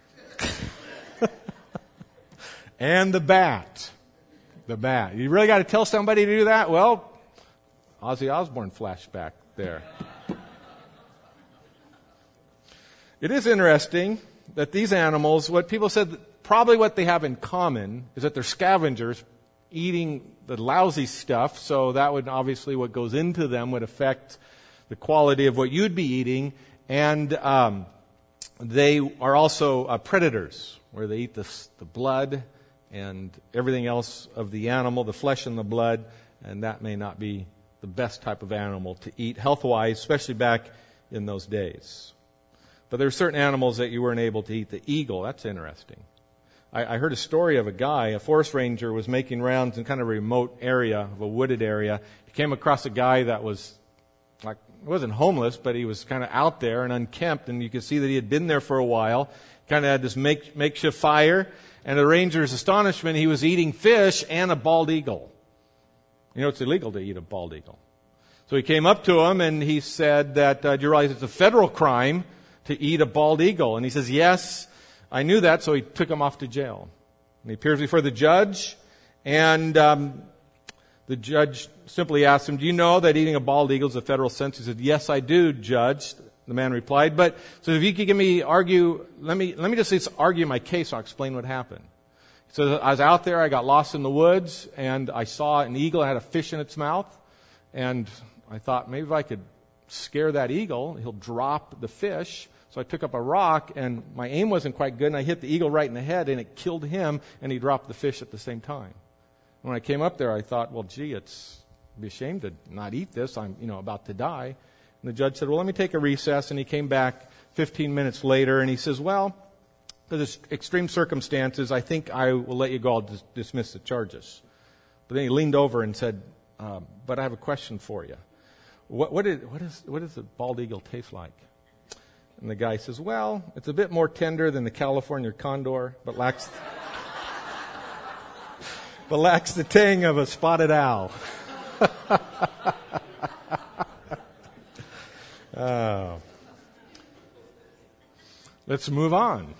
And the bat. The bat. You really got to tell somebody to do that? Well, Ozzy Osbourne flashback there. It is interesting that these animals, what people said, probably what they have in common is that they're scavengers eating the lousy stuff, so that would obviously what goes into them would affect the quality of what you'd be eating. And um, they are also uh, predators, where they eat the, the blood and everything else of the animal, the flesh and the blood, and that may not be the best type of animal to eat health-wise, especially back in those days. But there are certain animals that you weren't able to eat. The eagle, that's interesting. I, I heard a story of a guy, a forest ranger, was making rounds in kind of a remote area, of a wooded area. He came across a guy that was, like, he wasn't homeless, but he was kind of out there and unkempt, and you could see that he had been there for a while. Kind of had this make, makeshift fire, and the ranger's astonishment, he was eating fish and a bald eagle. You know, it's illegal to eat a bald eagle. So he came up to him and he said that, uh, do you realize it's a federal crime to eat a bald eagle? And he says, yes, I knew that, so he took him off to jail. And he appears before the judge, and um, the judge simply asked him, do you know that eating a bald eagle is a federal offense? He said, yes, I do, Judge. The man replied, but so if you could give me argue, let me let me just, just argue my case. I'll explain what happened. So I was out there, I got lost in the woods, and I saw an eagle that had a fish in its mouth, and I thought maybe if I could scare that eagle, he'll drop the fish. So I took up a rock, and my aim wasn't quite good, and I hit the eagle right in the head, and it killed him, and he dropped the fish at the same time. When I came up there, I thought, well, gee, it's I'd be ashamed to not eat this. I'm, you know, about to die. And the judge said, well, let me take a recess. And he came back fifteen minutes later, and he says, well, because of extreme circumstances, I think I will let you go. I'll dis- dismiss the charges. But then he leaned over and said, uh, but I have a question for you. What, what, is, what, is, what does a bald eagle taste like? And the guy says, well, it's a bit more tender than the California condor, but lacks, but lacks the tang of a spotted owl. Oh. Let's move on.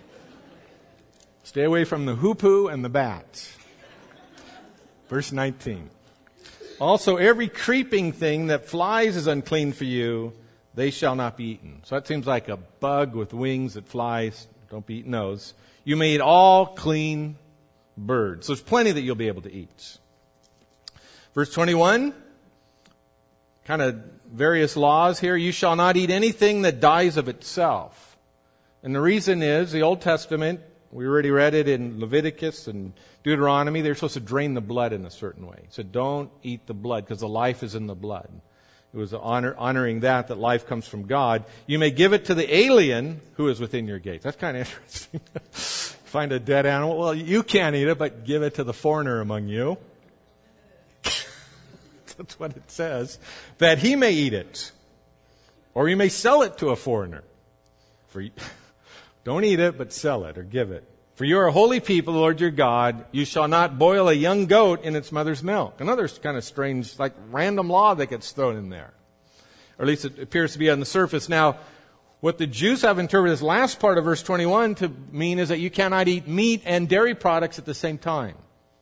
Stay away from the hoopoe and the bat. Verse nineteen. Also, every creeping thing that flies is unclean for you. They shall not be eaten. So that seems like a bug with wings that flies. Don't be eating those. You may eat all clean birds. So there's plenty that you'll be able to eat. Verse twenty-one. Kind of various laws here. You shall not eat anything that dies of itself. And the reason is, the Old Testament, we already read it in Leviticus and Deuteronomy, they're supposed to drain the blood in a certain way. So don't eat the blood, because the life is in the blood. It was honor, honoring that, that life comes from God. You may give it to the alien who is within your gates. That's kind of interesting. Find a dead animal. Well, you can't eat it, but give it to the foreigner among you. That's what it says. That he may eat it. Or you may sell it to a foreigner. For don't eat it, but sell it or give it. For you are a holy people, the Lord your God. You shall not boil a young goat in its mother's milk. Another kind of strange, like random law that gets thrown in there. Or at least it appears to be on the surface. Now, what the Jews have interpreted this last part of verse twenty-one to mean is that you cannot eat meat and dairy products at the same time.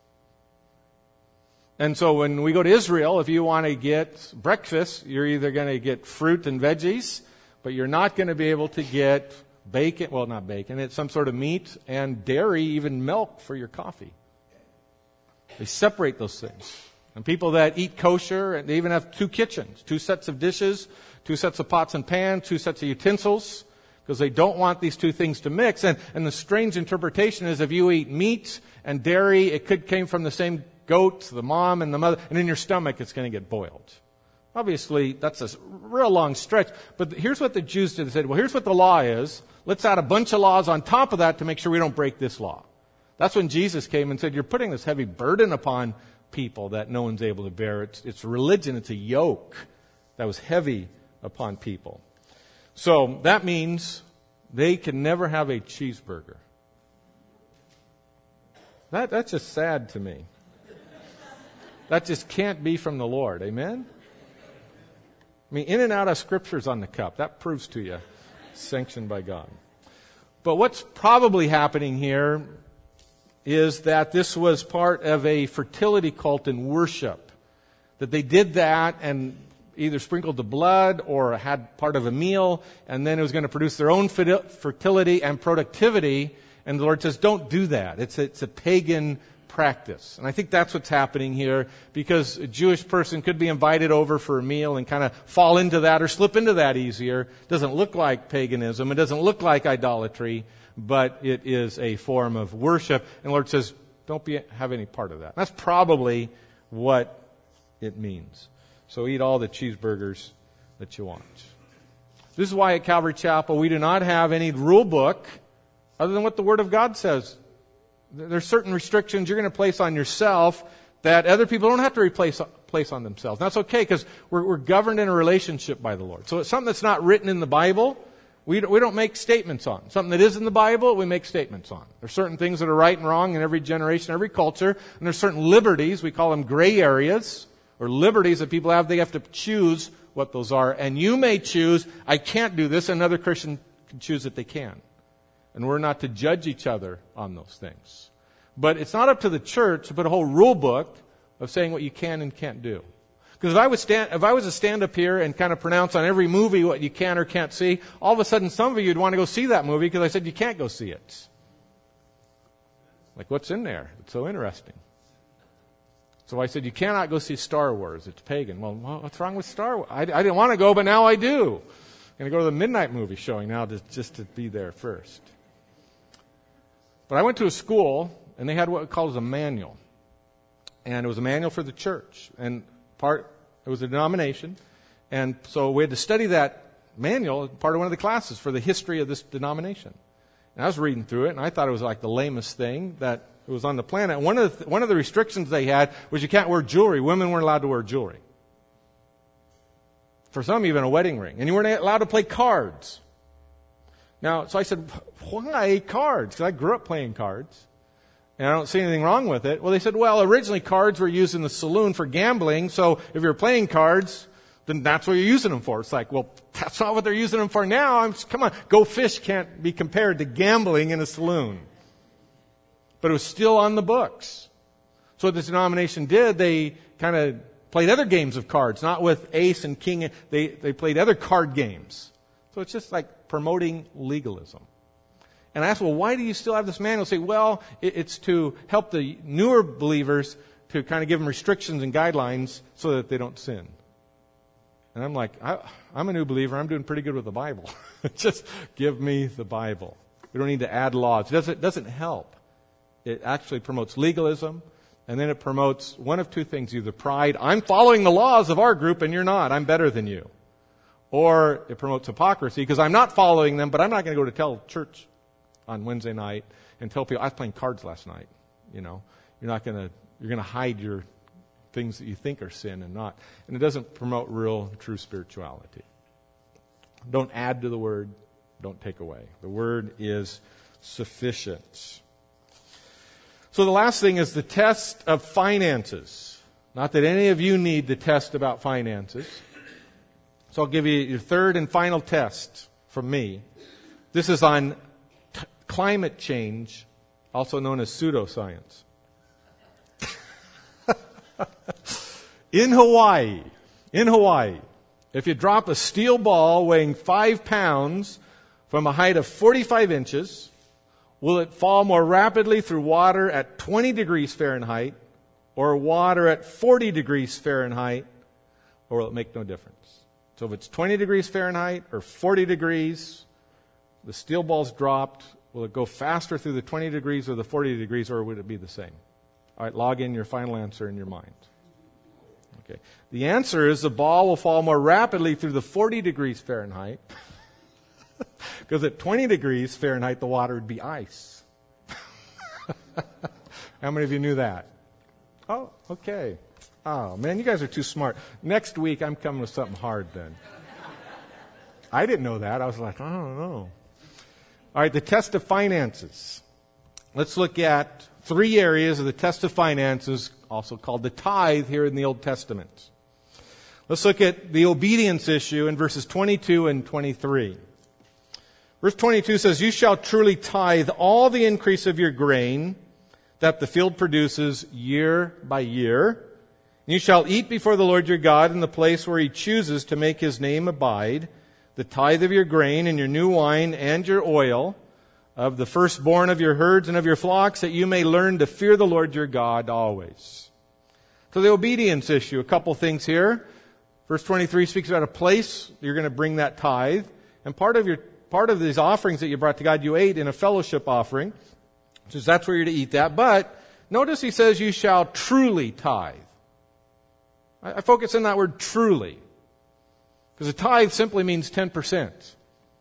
And so when we go to Israel, if you want to get breakfast, you're either going to get fruit and veggies, but you're not going to be able to get bacon, well, not bacon, it's some sort of meat and dairy, even milk for your coffee. They separate those things. And people that eat kosher, they even have two kitchens, two sets of dishes, two sets of pots and pans, two sets of utensils, because they don't want these two things to mix. And, and the strange interpretation is if you eat meat and dairy, it could came from the same goat, the mom and the mother, and in your stomach it's going to get boiled. Obviously, that's a real long stretch. But here's what the Jews did. They said, well, here's what the law is. Let's add a bunch of laws on top of that to make sure we don't break this law. That's when Jesus came and said, you're putting this heavy burden upon people that no one's able to bear. It's, it's religion. It's a yoke that was heavy upon people. So that means they can never have a cheeseburger. That, that's just sad to me. That just can't be from the Lord. Amen? I mean, in and out of scriptures on the cup. That proves to you. Sanctioned by God. But what's probably happening here is that this was part of a fertility cult in worship. That they did that, and either sprinkled the blood or had part of a meal, and then it was going to produce their own fertility and productivity. And the Lord says, don't do that. It's a, it's a pagan practice. And I think that's what's happening here, because a Jewish person could be invited over for a meal and kind of fall into that or slip into that easier. It doesn't look like paganism. It doesn't look like idolatry, but it is a form of worship. And the Lord says, don't be, have any part of that. That's probably what it means. So eat all the cheeseburgers that you want. This is why at Calvary Chapel we do not have any rule book other than what the Word of God says. There's certain restrictions you're going to place on yourself that other people don't have to replace, place on themselves. And that's okay, because we're, we're governed in a relationship by the Lord. So it's something that's not written in the Bible, we don't, we don't make statements on. Something that is in the Bible, we make statements on. There's certain things that are right and wrong in every generation, every culture, and there's certain liberties, we call them gray areas, or liberties that people have. They have to choose what those are. And you may choose, I can't do this, and another Christian can choose that they can. And we're not to judge each other on those things. But it's not up to the church to put a whole rule book of saying what you can and can't do. Because if I was stand, if I was to stand up here and kind of pronounce on every movie what you can or can't see, all of a sudden some of you would want to go see that movie because I said you can't go see it. Like, what's in there? It's so interesting. So I said, you cannot go see Star Wars. It's pagan. Well, what's wrong with Star Wars? I, I didn't want to go, but now I do. I'm going to go to the midnight movie showing now to, just to be there first. But I went to a school, and they had what it calls a manual. And it was a manual for the church. And part, it was a denomination. And so we had to study that manual, part of one of the classes, for the history of this denomination. And I was reading through it, and I thought it was like the lamest thing that it was on the planet. And one of the, one of the restrictions they had was you can't wear jewelry. Women weren't allowed to wear jewelry. For some, even a wedding ring. And you weren't allowed to play cards. Now, so I said, why cards? Because I grew up playing cards. And I don't see anything wrong with it. Well, they said, well, originally cards were used in the saloon for gambling. So if you're playing cards, then that's what you're using them for. It's like, well, that's not what they're using them for now. I'm just, come on, Go Fish can't be compared to gambling in a saloon. But it was still on the books. So what this denomination did, they kind of played other games of cards, not with ace and king. They, they played other card games. So it's just like promoting legalism. And I asked, well, why do you still have this manual? Say, well, it, it's to help the newer believers to kind of give them restrictions and guidelines so that they don't sin. And I'm like, I, I'm a new believer. I'm doing pretty good with the Bible. Just give me the Bible. We don't need to add laws. It doesn't, it doesn't help. It actually promotes legalism, and then it promotes one of two things, either pride, I'm following the laws of our group and you're not, I'm better than you. Or it promotes hypocrisy, because I'm not following them, but I'm not going to go to tell church on Wednesday night and tell people, I was playing cards last night. You know, you're not going to, you're going to hide your things that you think are sin and not. And it doesn't promote real, true spirituality. Don't add to the Word, don't take away. The Word is sufficient. So the last thing is the test of finances. Not that any of you need the test about finances. So I'll give you your third and final test from me. This is on t- climate change, also known as pseudoscience. In Hawaii, in Hawaii, if you drop a steel ball weighing five pounds from a height of forty-five inches, will it fall more rapidly through water at twenty degrees Fahrenheit or water at forty degrees Fahrenheit, or will it make no difference? So if it's twenty degrees Fahrenheit or forty degrees, the steel ball's dropped, will it go faster through the twenty degrees or the forty degrees, or would it be the same? All right, log in your final answer in your mind. Okay. The answer is the ball will fall more rapidly through the forty degrees Fahrenheit, because at twenty degrees Fahrenheit, the water would be ice. How many of you knew that? Oh, okay. Oh, man, you guys are too smart. Next week, I'm coming with something hard then. I didn't know that. I was like, I don't know. All right, the test of finances. Let's look at three areas of the test of finances, also called the tithe here in the Old Testament. Let's look at the obedience issue in verses twenty-two and twenty-three. Verse twenty-two says, you shall truly tithe all the increase of your grain that the field produces year by year. You shall eat before the Lord your God in the place where He chooses to make His name abide, the tithe of your grain and your new wine and your oil, of the firstborn of your herds and of your flocks, that you may learn to fear the Lord your God always. So the obedience issue, a couple things here. Verse twenty-three speaks about a place you're going to bring that tithe. And part of your part of these offerings that you brought to God, you ate in a fellowship offering. So that's where you're to eat that. But notice he says you shall truly tithe. I, I focus on that word truly. Because a tithe simply means ten percent.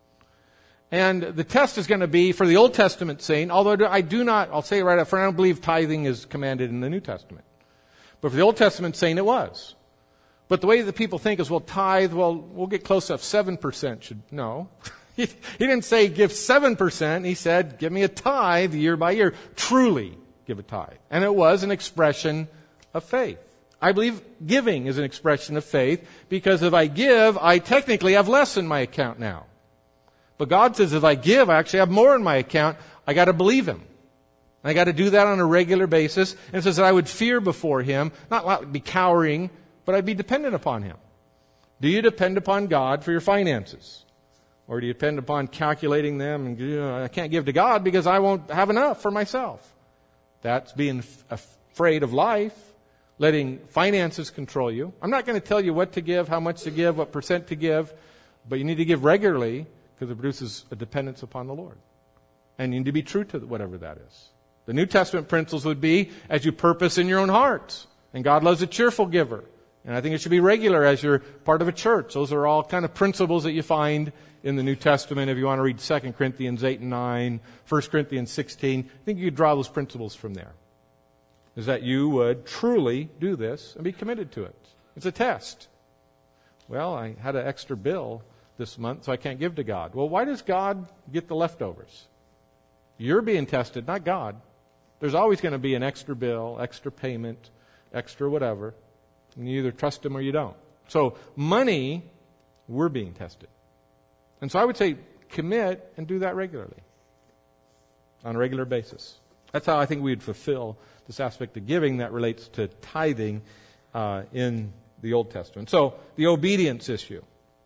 And the test is going to be, for the Old Testament saint, although I do not, I'll say it right up front, I don't believe tithing is commanded in the New Testament. But for the Old Testament saint, it was. But the way that people think is, well, tithe, well, we'll get close enough, seven percent should, no. he, he didn't say give seven percent, he said give me a tithe year by year. Truly give a tithe. And it was an expression of faith. I believe giving is an expression of faith, because if I give, I technically have less in my account now. But God says if I give, I actually have more in my account. I got to believe Him. I got to do that on a regular basis. And it says that I would fear before Him, not like be cowering, but I'd be dependent upon Him. Do you depend upon God for your finances? Or do you depend upon calculating them and, you know, I can't give to God because I won't have enough for myself? That's being f- afraid of life, letting finances control you. I'm not going to tell you what to give, how much to give, what percent to give, but you need to give regularly, because it produces a dependence upon the Lord. And you need to be true to whatever that is. The New Testament principles would be as you purpose in your own hearts. And God loves a cheerful giver. And I think it should be regular as you're part of a church. Those are all kind of principles that you find in the New Testament. If you want to read Second Corinthians eight and nine, First Corinthians sixteen, I think you could draw those principles from there. Is that you would truly do this and be committed to it. It's a test. Well, I had an extra bill this month, so I can't give to God. Well, why does God get the leftovers? You're being tested, not God. There's always going to be an extra bill, extra payment, extra whatever. And you either trust Him or you don't. So money, we're being tested. And so I would say commit and do that regularly. On a regular basis. That's how I think we would fulfill this aspect of giving that relates to tithing uh, in the Old Testament. So the obedience issue.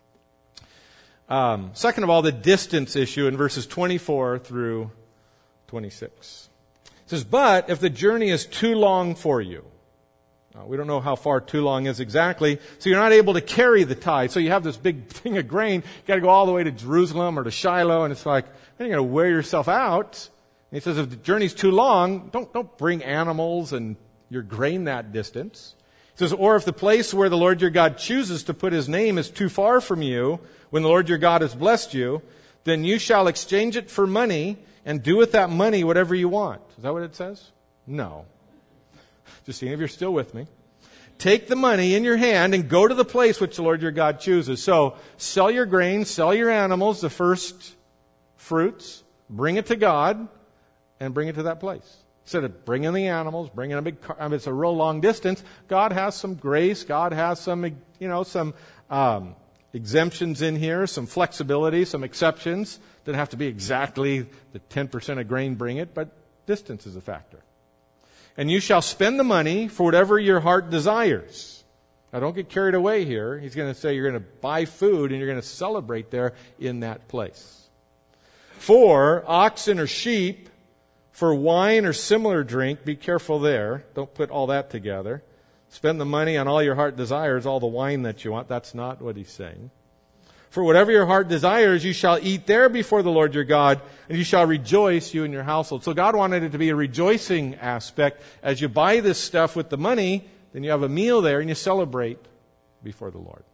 Um, second of all, the distance issue in verses twenty-four through twenty-six. It says, but if the journey is too long for you, uh, we don't know how far too long is exactly, so you're not able to carry the tithe. So you have this big thing of grain, you got to go all the way to Jerusalem or to Shiloh, and it's like, you're going to wear yourself out. And he says, if the journey's too long, don't don't bring animals and your grain that distance. He says, or if the place where the Lord your God chooses to put His name is too far from you, when the Lord your God has blessed you, then you shall exchange it for money and do with that money whatever you want. Is that what it says? No. Just seeing if you're still with me. Take the money in your hand and go to the place which the Lord your God chooses. So sell your grain, sell your animals, the first fruits, bring it to God, and bring it to that place. Instead of bringing the animals, bringing a big car, I mean, it's a real long distance. God has some grace. God has some, you know, some um, exemptions in here, some flexibility, some exceptions. Doesn't have to be exactly the ten percent of grain bring it, but distance is a factor. And you shall spend the money for whatever your heart desires. Now don't get carried away here. He's going to say you're going to buy food and you're going to celebrate there in that place. For oxen or sheep, for wine or similar drink, be careful there. Don't put all that together. Spend the money on all your heart desires, all the wine that you want. That's not what he's saying. For whatever your heart desires, you shall eat there before the Lord your God, and you shall rejoice, you and your household. So God wanted it to be a rejoicing aspect. As you buy this stuff with the money, then you have a meal there and you celebrate before the Lord.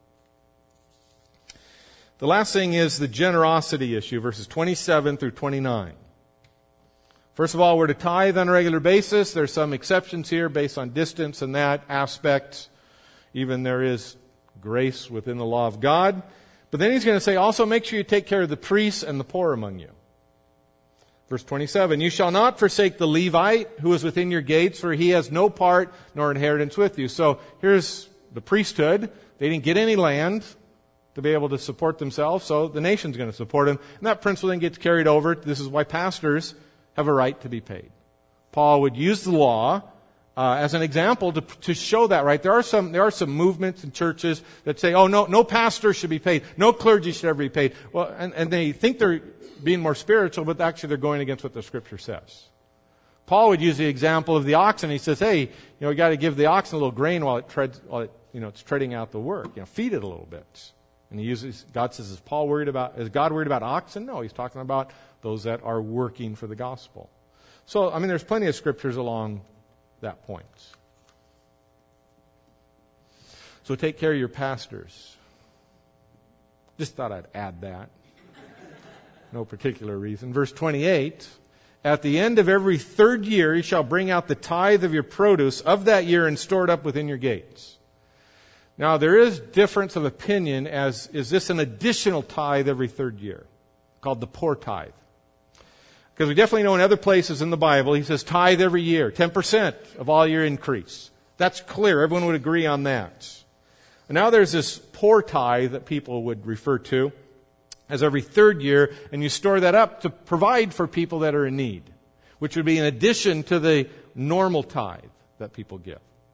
The last thing is the generosity issue, verses twenty-seven through twenty-nine. First of all, we're to tithe on a regular basis. There's some exceptions here based on distance and that aspect. Even there is grace within the law of God. But then he's going to say, also make sure you take care of the priests and the poor among you. Verse twenty-seven, you shall not forsake the Levite who is within your gates, for he has no part nor inheritance with you. So here's the priesthood. They didn't get any land to be able to support themselves, so the nation's going to support them. And that principle then gets carried over. This is why pastors have a right to be paid. Paul would use the law uh, as an example to, to show that, right? There are some there are some movements in churches that say, oh, no, no pastor should be paid. No clergy should ever be paid. Well, and, and they think they're being more spiritual, but actually they're going against what the Scripture says. Paul would use the example of the oxen. He says, hey, you know, you got to give the oxen a little grain while it treads, while it, you know, it's treading out the work. You know, feed it a little bit. And he uses, God says, is Paul worried about, is God worried about oxen? No, he's talking about those that are working for the gospel. So, I mean, there's plenty of scriptures along that point. So take care of your pastors. Just thought I'd add that. No particular reason. Verse twenty-eight, at the end of every third year, you shall bring out the tithe of your produce of that year and store it up within your gates. Now, there is difference of opinion as, is this an additional tithe every third year? Called the poor tithe. Because we definitely know in other places in the Bible, he says tithe every year, ten percent of all your increase. That's clear. Everyone would agree on that. And now there's this poor tithe that people would refer to as every third year, and you store that up to provide for people that are in need, which would be in addition to the normal tithe that people give.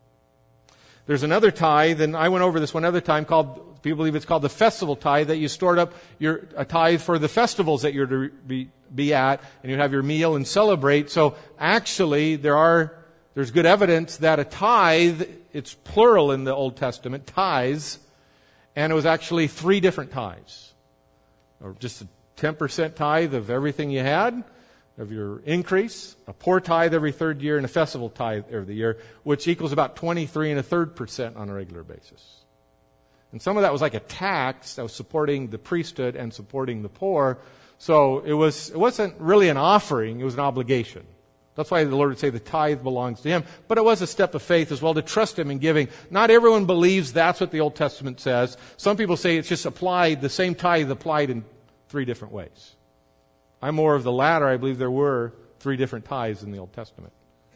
There's another tithe, and I went over this one other time, called, people believe it's called the festival tithe, that you stored up your a tithe for the festivals that you're to be, be at, and you have your meal and celebrate. So actually, there are there's good evidence that a tithe, it's plural in the Old Testament, tithes, and it was actually three different tithes. Or just a ten percent tithe of everything you had, of your increase, a poor tithe every third year, and a festival tithe every year, which equals about twenty-three and a third percent on a regular basis. And some of that was like a tax that was supporting the priesthood and supporting the poor. So it was it wasn't really an offering, it was an obligation. That's why the Lord would say the tithe belongs to Him. But it was a step of faith as well to trust Him in giving. Not everyone believes that's what the Old Testament says. Some people say it's just applied, the same tithe applied in three different ways. I'm more of the latter. I believe there were three different tithes in the Old Testament.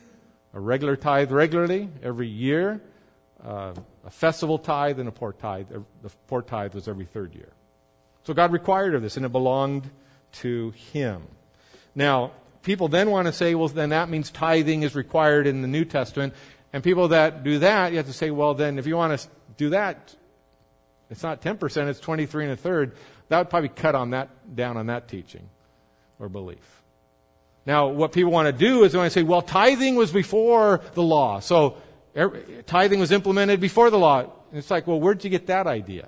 A regular tithe regularly, every year. Uh, a festival tithe and a poor tithe. The poor tithe was every third year. So God required of this, and it belonged to Him. Now, people then want to say, well, then that means tithing is required in the New Testament. And people that do that, you have to say, well, then if you want to do that, it's not ten percent, it's twenty-three and a third. That would probably cut on that down on that teaching or belief. Now, what people want to do is they want to say, well, tithing was before the law. So every, tithing was implemented before the law. And it's like, well, where'd you get that idea?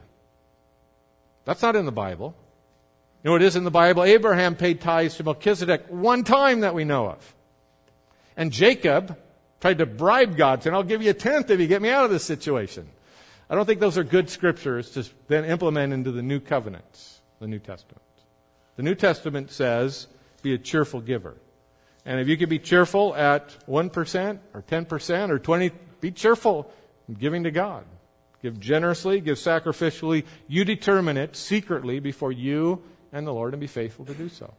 That's not in the Bible. You know what is in the Bible? Abraham paid tithes to Melchizedek one time that we know of. And Jacob tried to bribe God, saying, I'll give you a tenth if you get me out of this situation. I don't think those are good scriptures to then implement into the new covenants, the New Testament. The New Testament says, be a cheerful giver. And if you can be cheerful at one percent or ten percent or twenty percent, be cheerful in giving to God. Give generously, give sacrificially. You determine it secretly before you and the Lord, and be faithful to do so.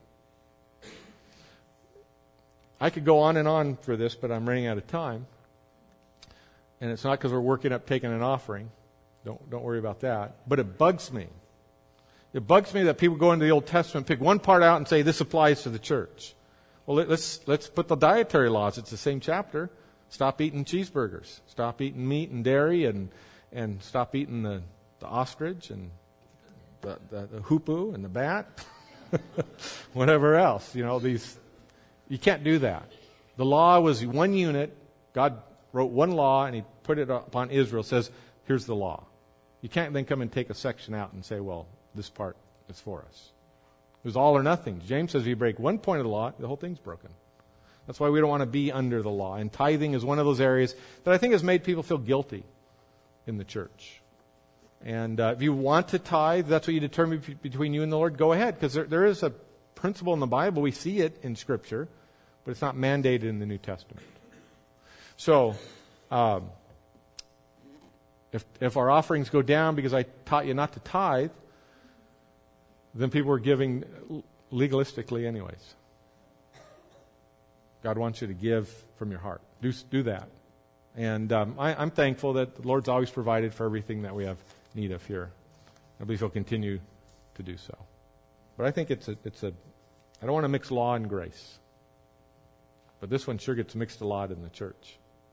I could go on and on for this, but I'm running out of time. And it's not because we're working up taking an offering. Don't, don't worry about that. But it bugs me. It bugs me that people go into the Old Testament, pick one part out and say, this applies to the church. Well, let's, let's put the dietary laws. It's the same chapter. Stop eating cheeseburgers. Stop eating meat and dairy, and, and stop eating the, the ostrich and the, the, the hoopoe and the bat. Whatever else. You know, these, you can't do that. The law was one unit. God wrote one law and He put it upon Israel. Says, here's the law. You can't then come and take a section out and say, well, this part is for us. It was all or nothing. James says if you break one point of the law, the whole thing's broken. That's why we don't want to be under the law. And tithing is one of those areas that I think has made people feel guilty in the church. And uh, if you want to tithe, that's what you determine b- between you and the Lord, go ahead. Because there, there is a principle in the Bible. We see it in Scripture, but it's not mandated in the New Testament. So, um, if if our offerings go down because I taught you not to tithe, then people are giving legalistically anyways. God wants you to give from your heart. Do do that. And um, I, I'm thankful that the Lord's always provided for everything that we have need of here. I believe He'll continue to do so. But I think it's a, it's a, I don't want to mix law and grace. But this one sure gets mixed a lot in the church.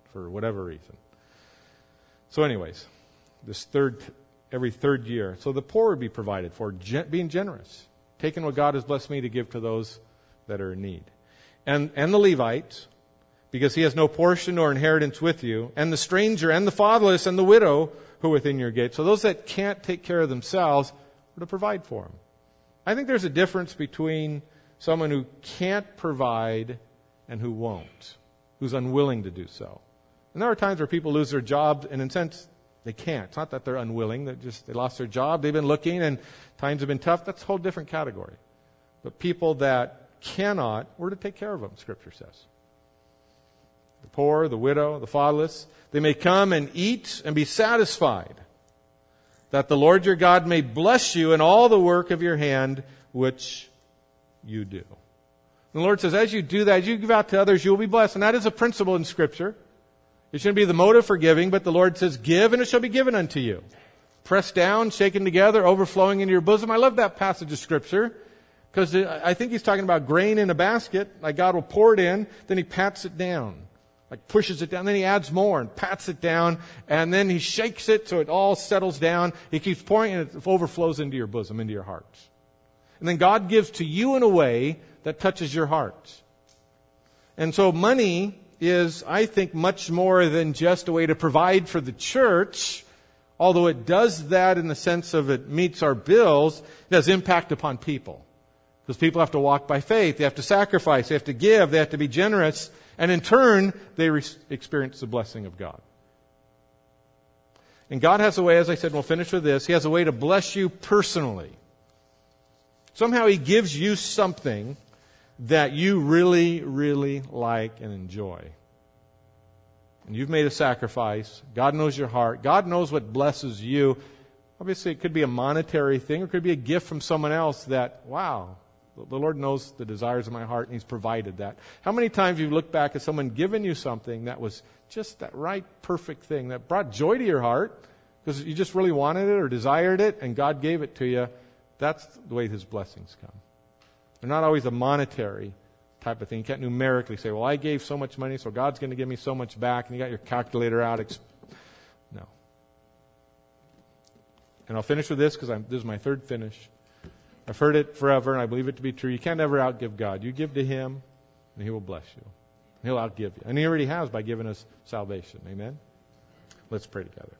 for whatever reason. So anyways, this third, every third year. So the poor would be provided for, gen- being generous, taking what God has blessed me to give to those that are in need. And, and the Levites, because he has no portion or inheritance with you, and the stranger and the fatherless and the widow who are within your gate. So those that can't take care of themselves, we're to provide for them. I think there's a difference between someone who can't provide and who won't, who's unwilling to do so. And there are times where people lose their jobs, and in a sense, they can't. It's not that they're unwilling, they just they lost their job, they've been looking, and times have been tough. That's a whole different category. But people that cannot, we're to take care of them, Scripture says. The poor, the widow, the fatherless, they may come and eat and be satisfied, that the Lord your God may bless you in all the work of your hand, which you do. And the Lord says, as you do that, as you give out to others, you will be blessed. And that is a principle in Scripture. It shouldn't be the motive for giving, but the Lord says, give and it shall be given unto you. Pressed down, shaken together, overflowing into your bosom. I love that passage of Scripture, because I think he's talking about grain in a basket. Like God will pour it in, then he pats it down. Like pushes it down, then he adds more and pats it down, and then he shakes it so it all settles down. He keeps pouring and it overflows into your bosom, into your heart. And then God gives to you in a way that touches your heart. And so money is, I think, much more than just a way to provide for the church, although it does that in the sense of it meets our bills. It has impact upon people. Because people have to walk by faith, they have to sacrifice, they have to give, they have to be generous. And in turn, they re- experience the blessing of God. And God has a way, as I said, and we'll finish with this, He has a way to bless you personally. Somehow He gives you something that you really, really like and enjoy. And you've made a sacrifice. God knows your heart. God knows what blesses you. Obviously, it could be a monetary thing, or it could be a gift from someone else that, wow, the Lord knows the desires of my heart, and He's provided that. How many times have you looked back at someone giving you something that was just that right, perfect thing that brought joy to your heart because you just really wanted it or desired it, and God gave it to you? That's the way His blessings come. They're not always a monetary type of thing. You can't numerically say, well, I gave so much money, so God's going to give me so much back, and you got your calculator out. No. And I'll finish with this because this is my third finish. I've heard it forever, and I believe it to be true. You can't ever outgive God. You give to Him, and He will bless you. He'll outgive you. And He already has by giving us salvation. Amen? Let's pray together.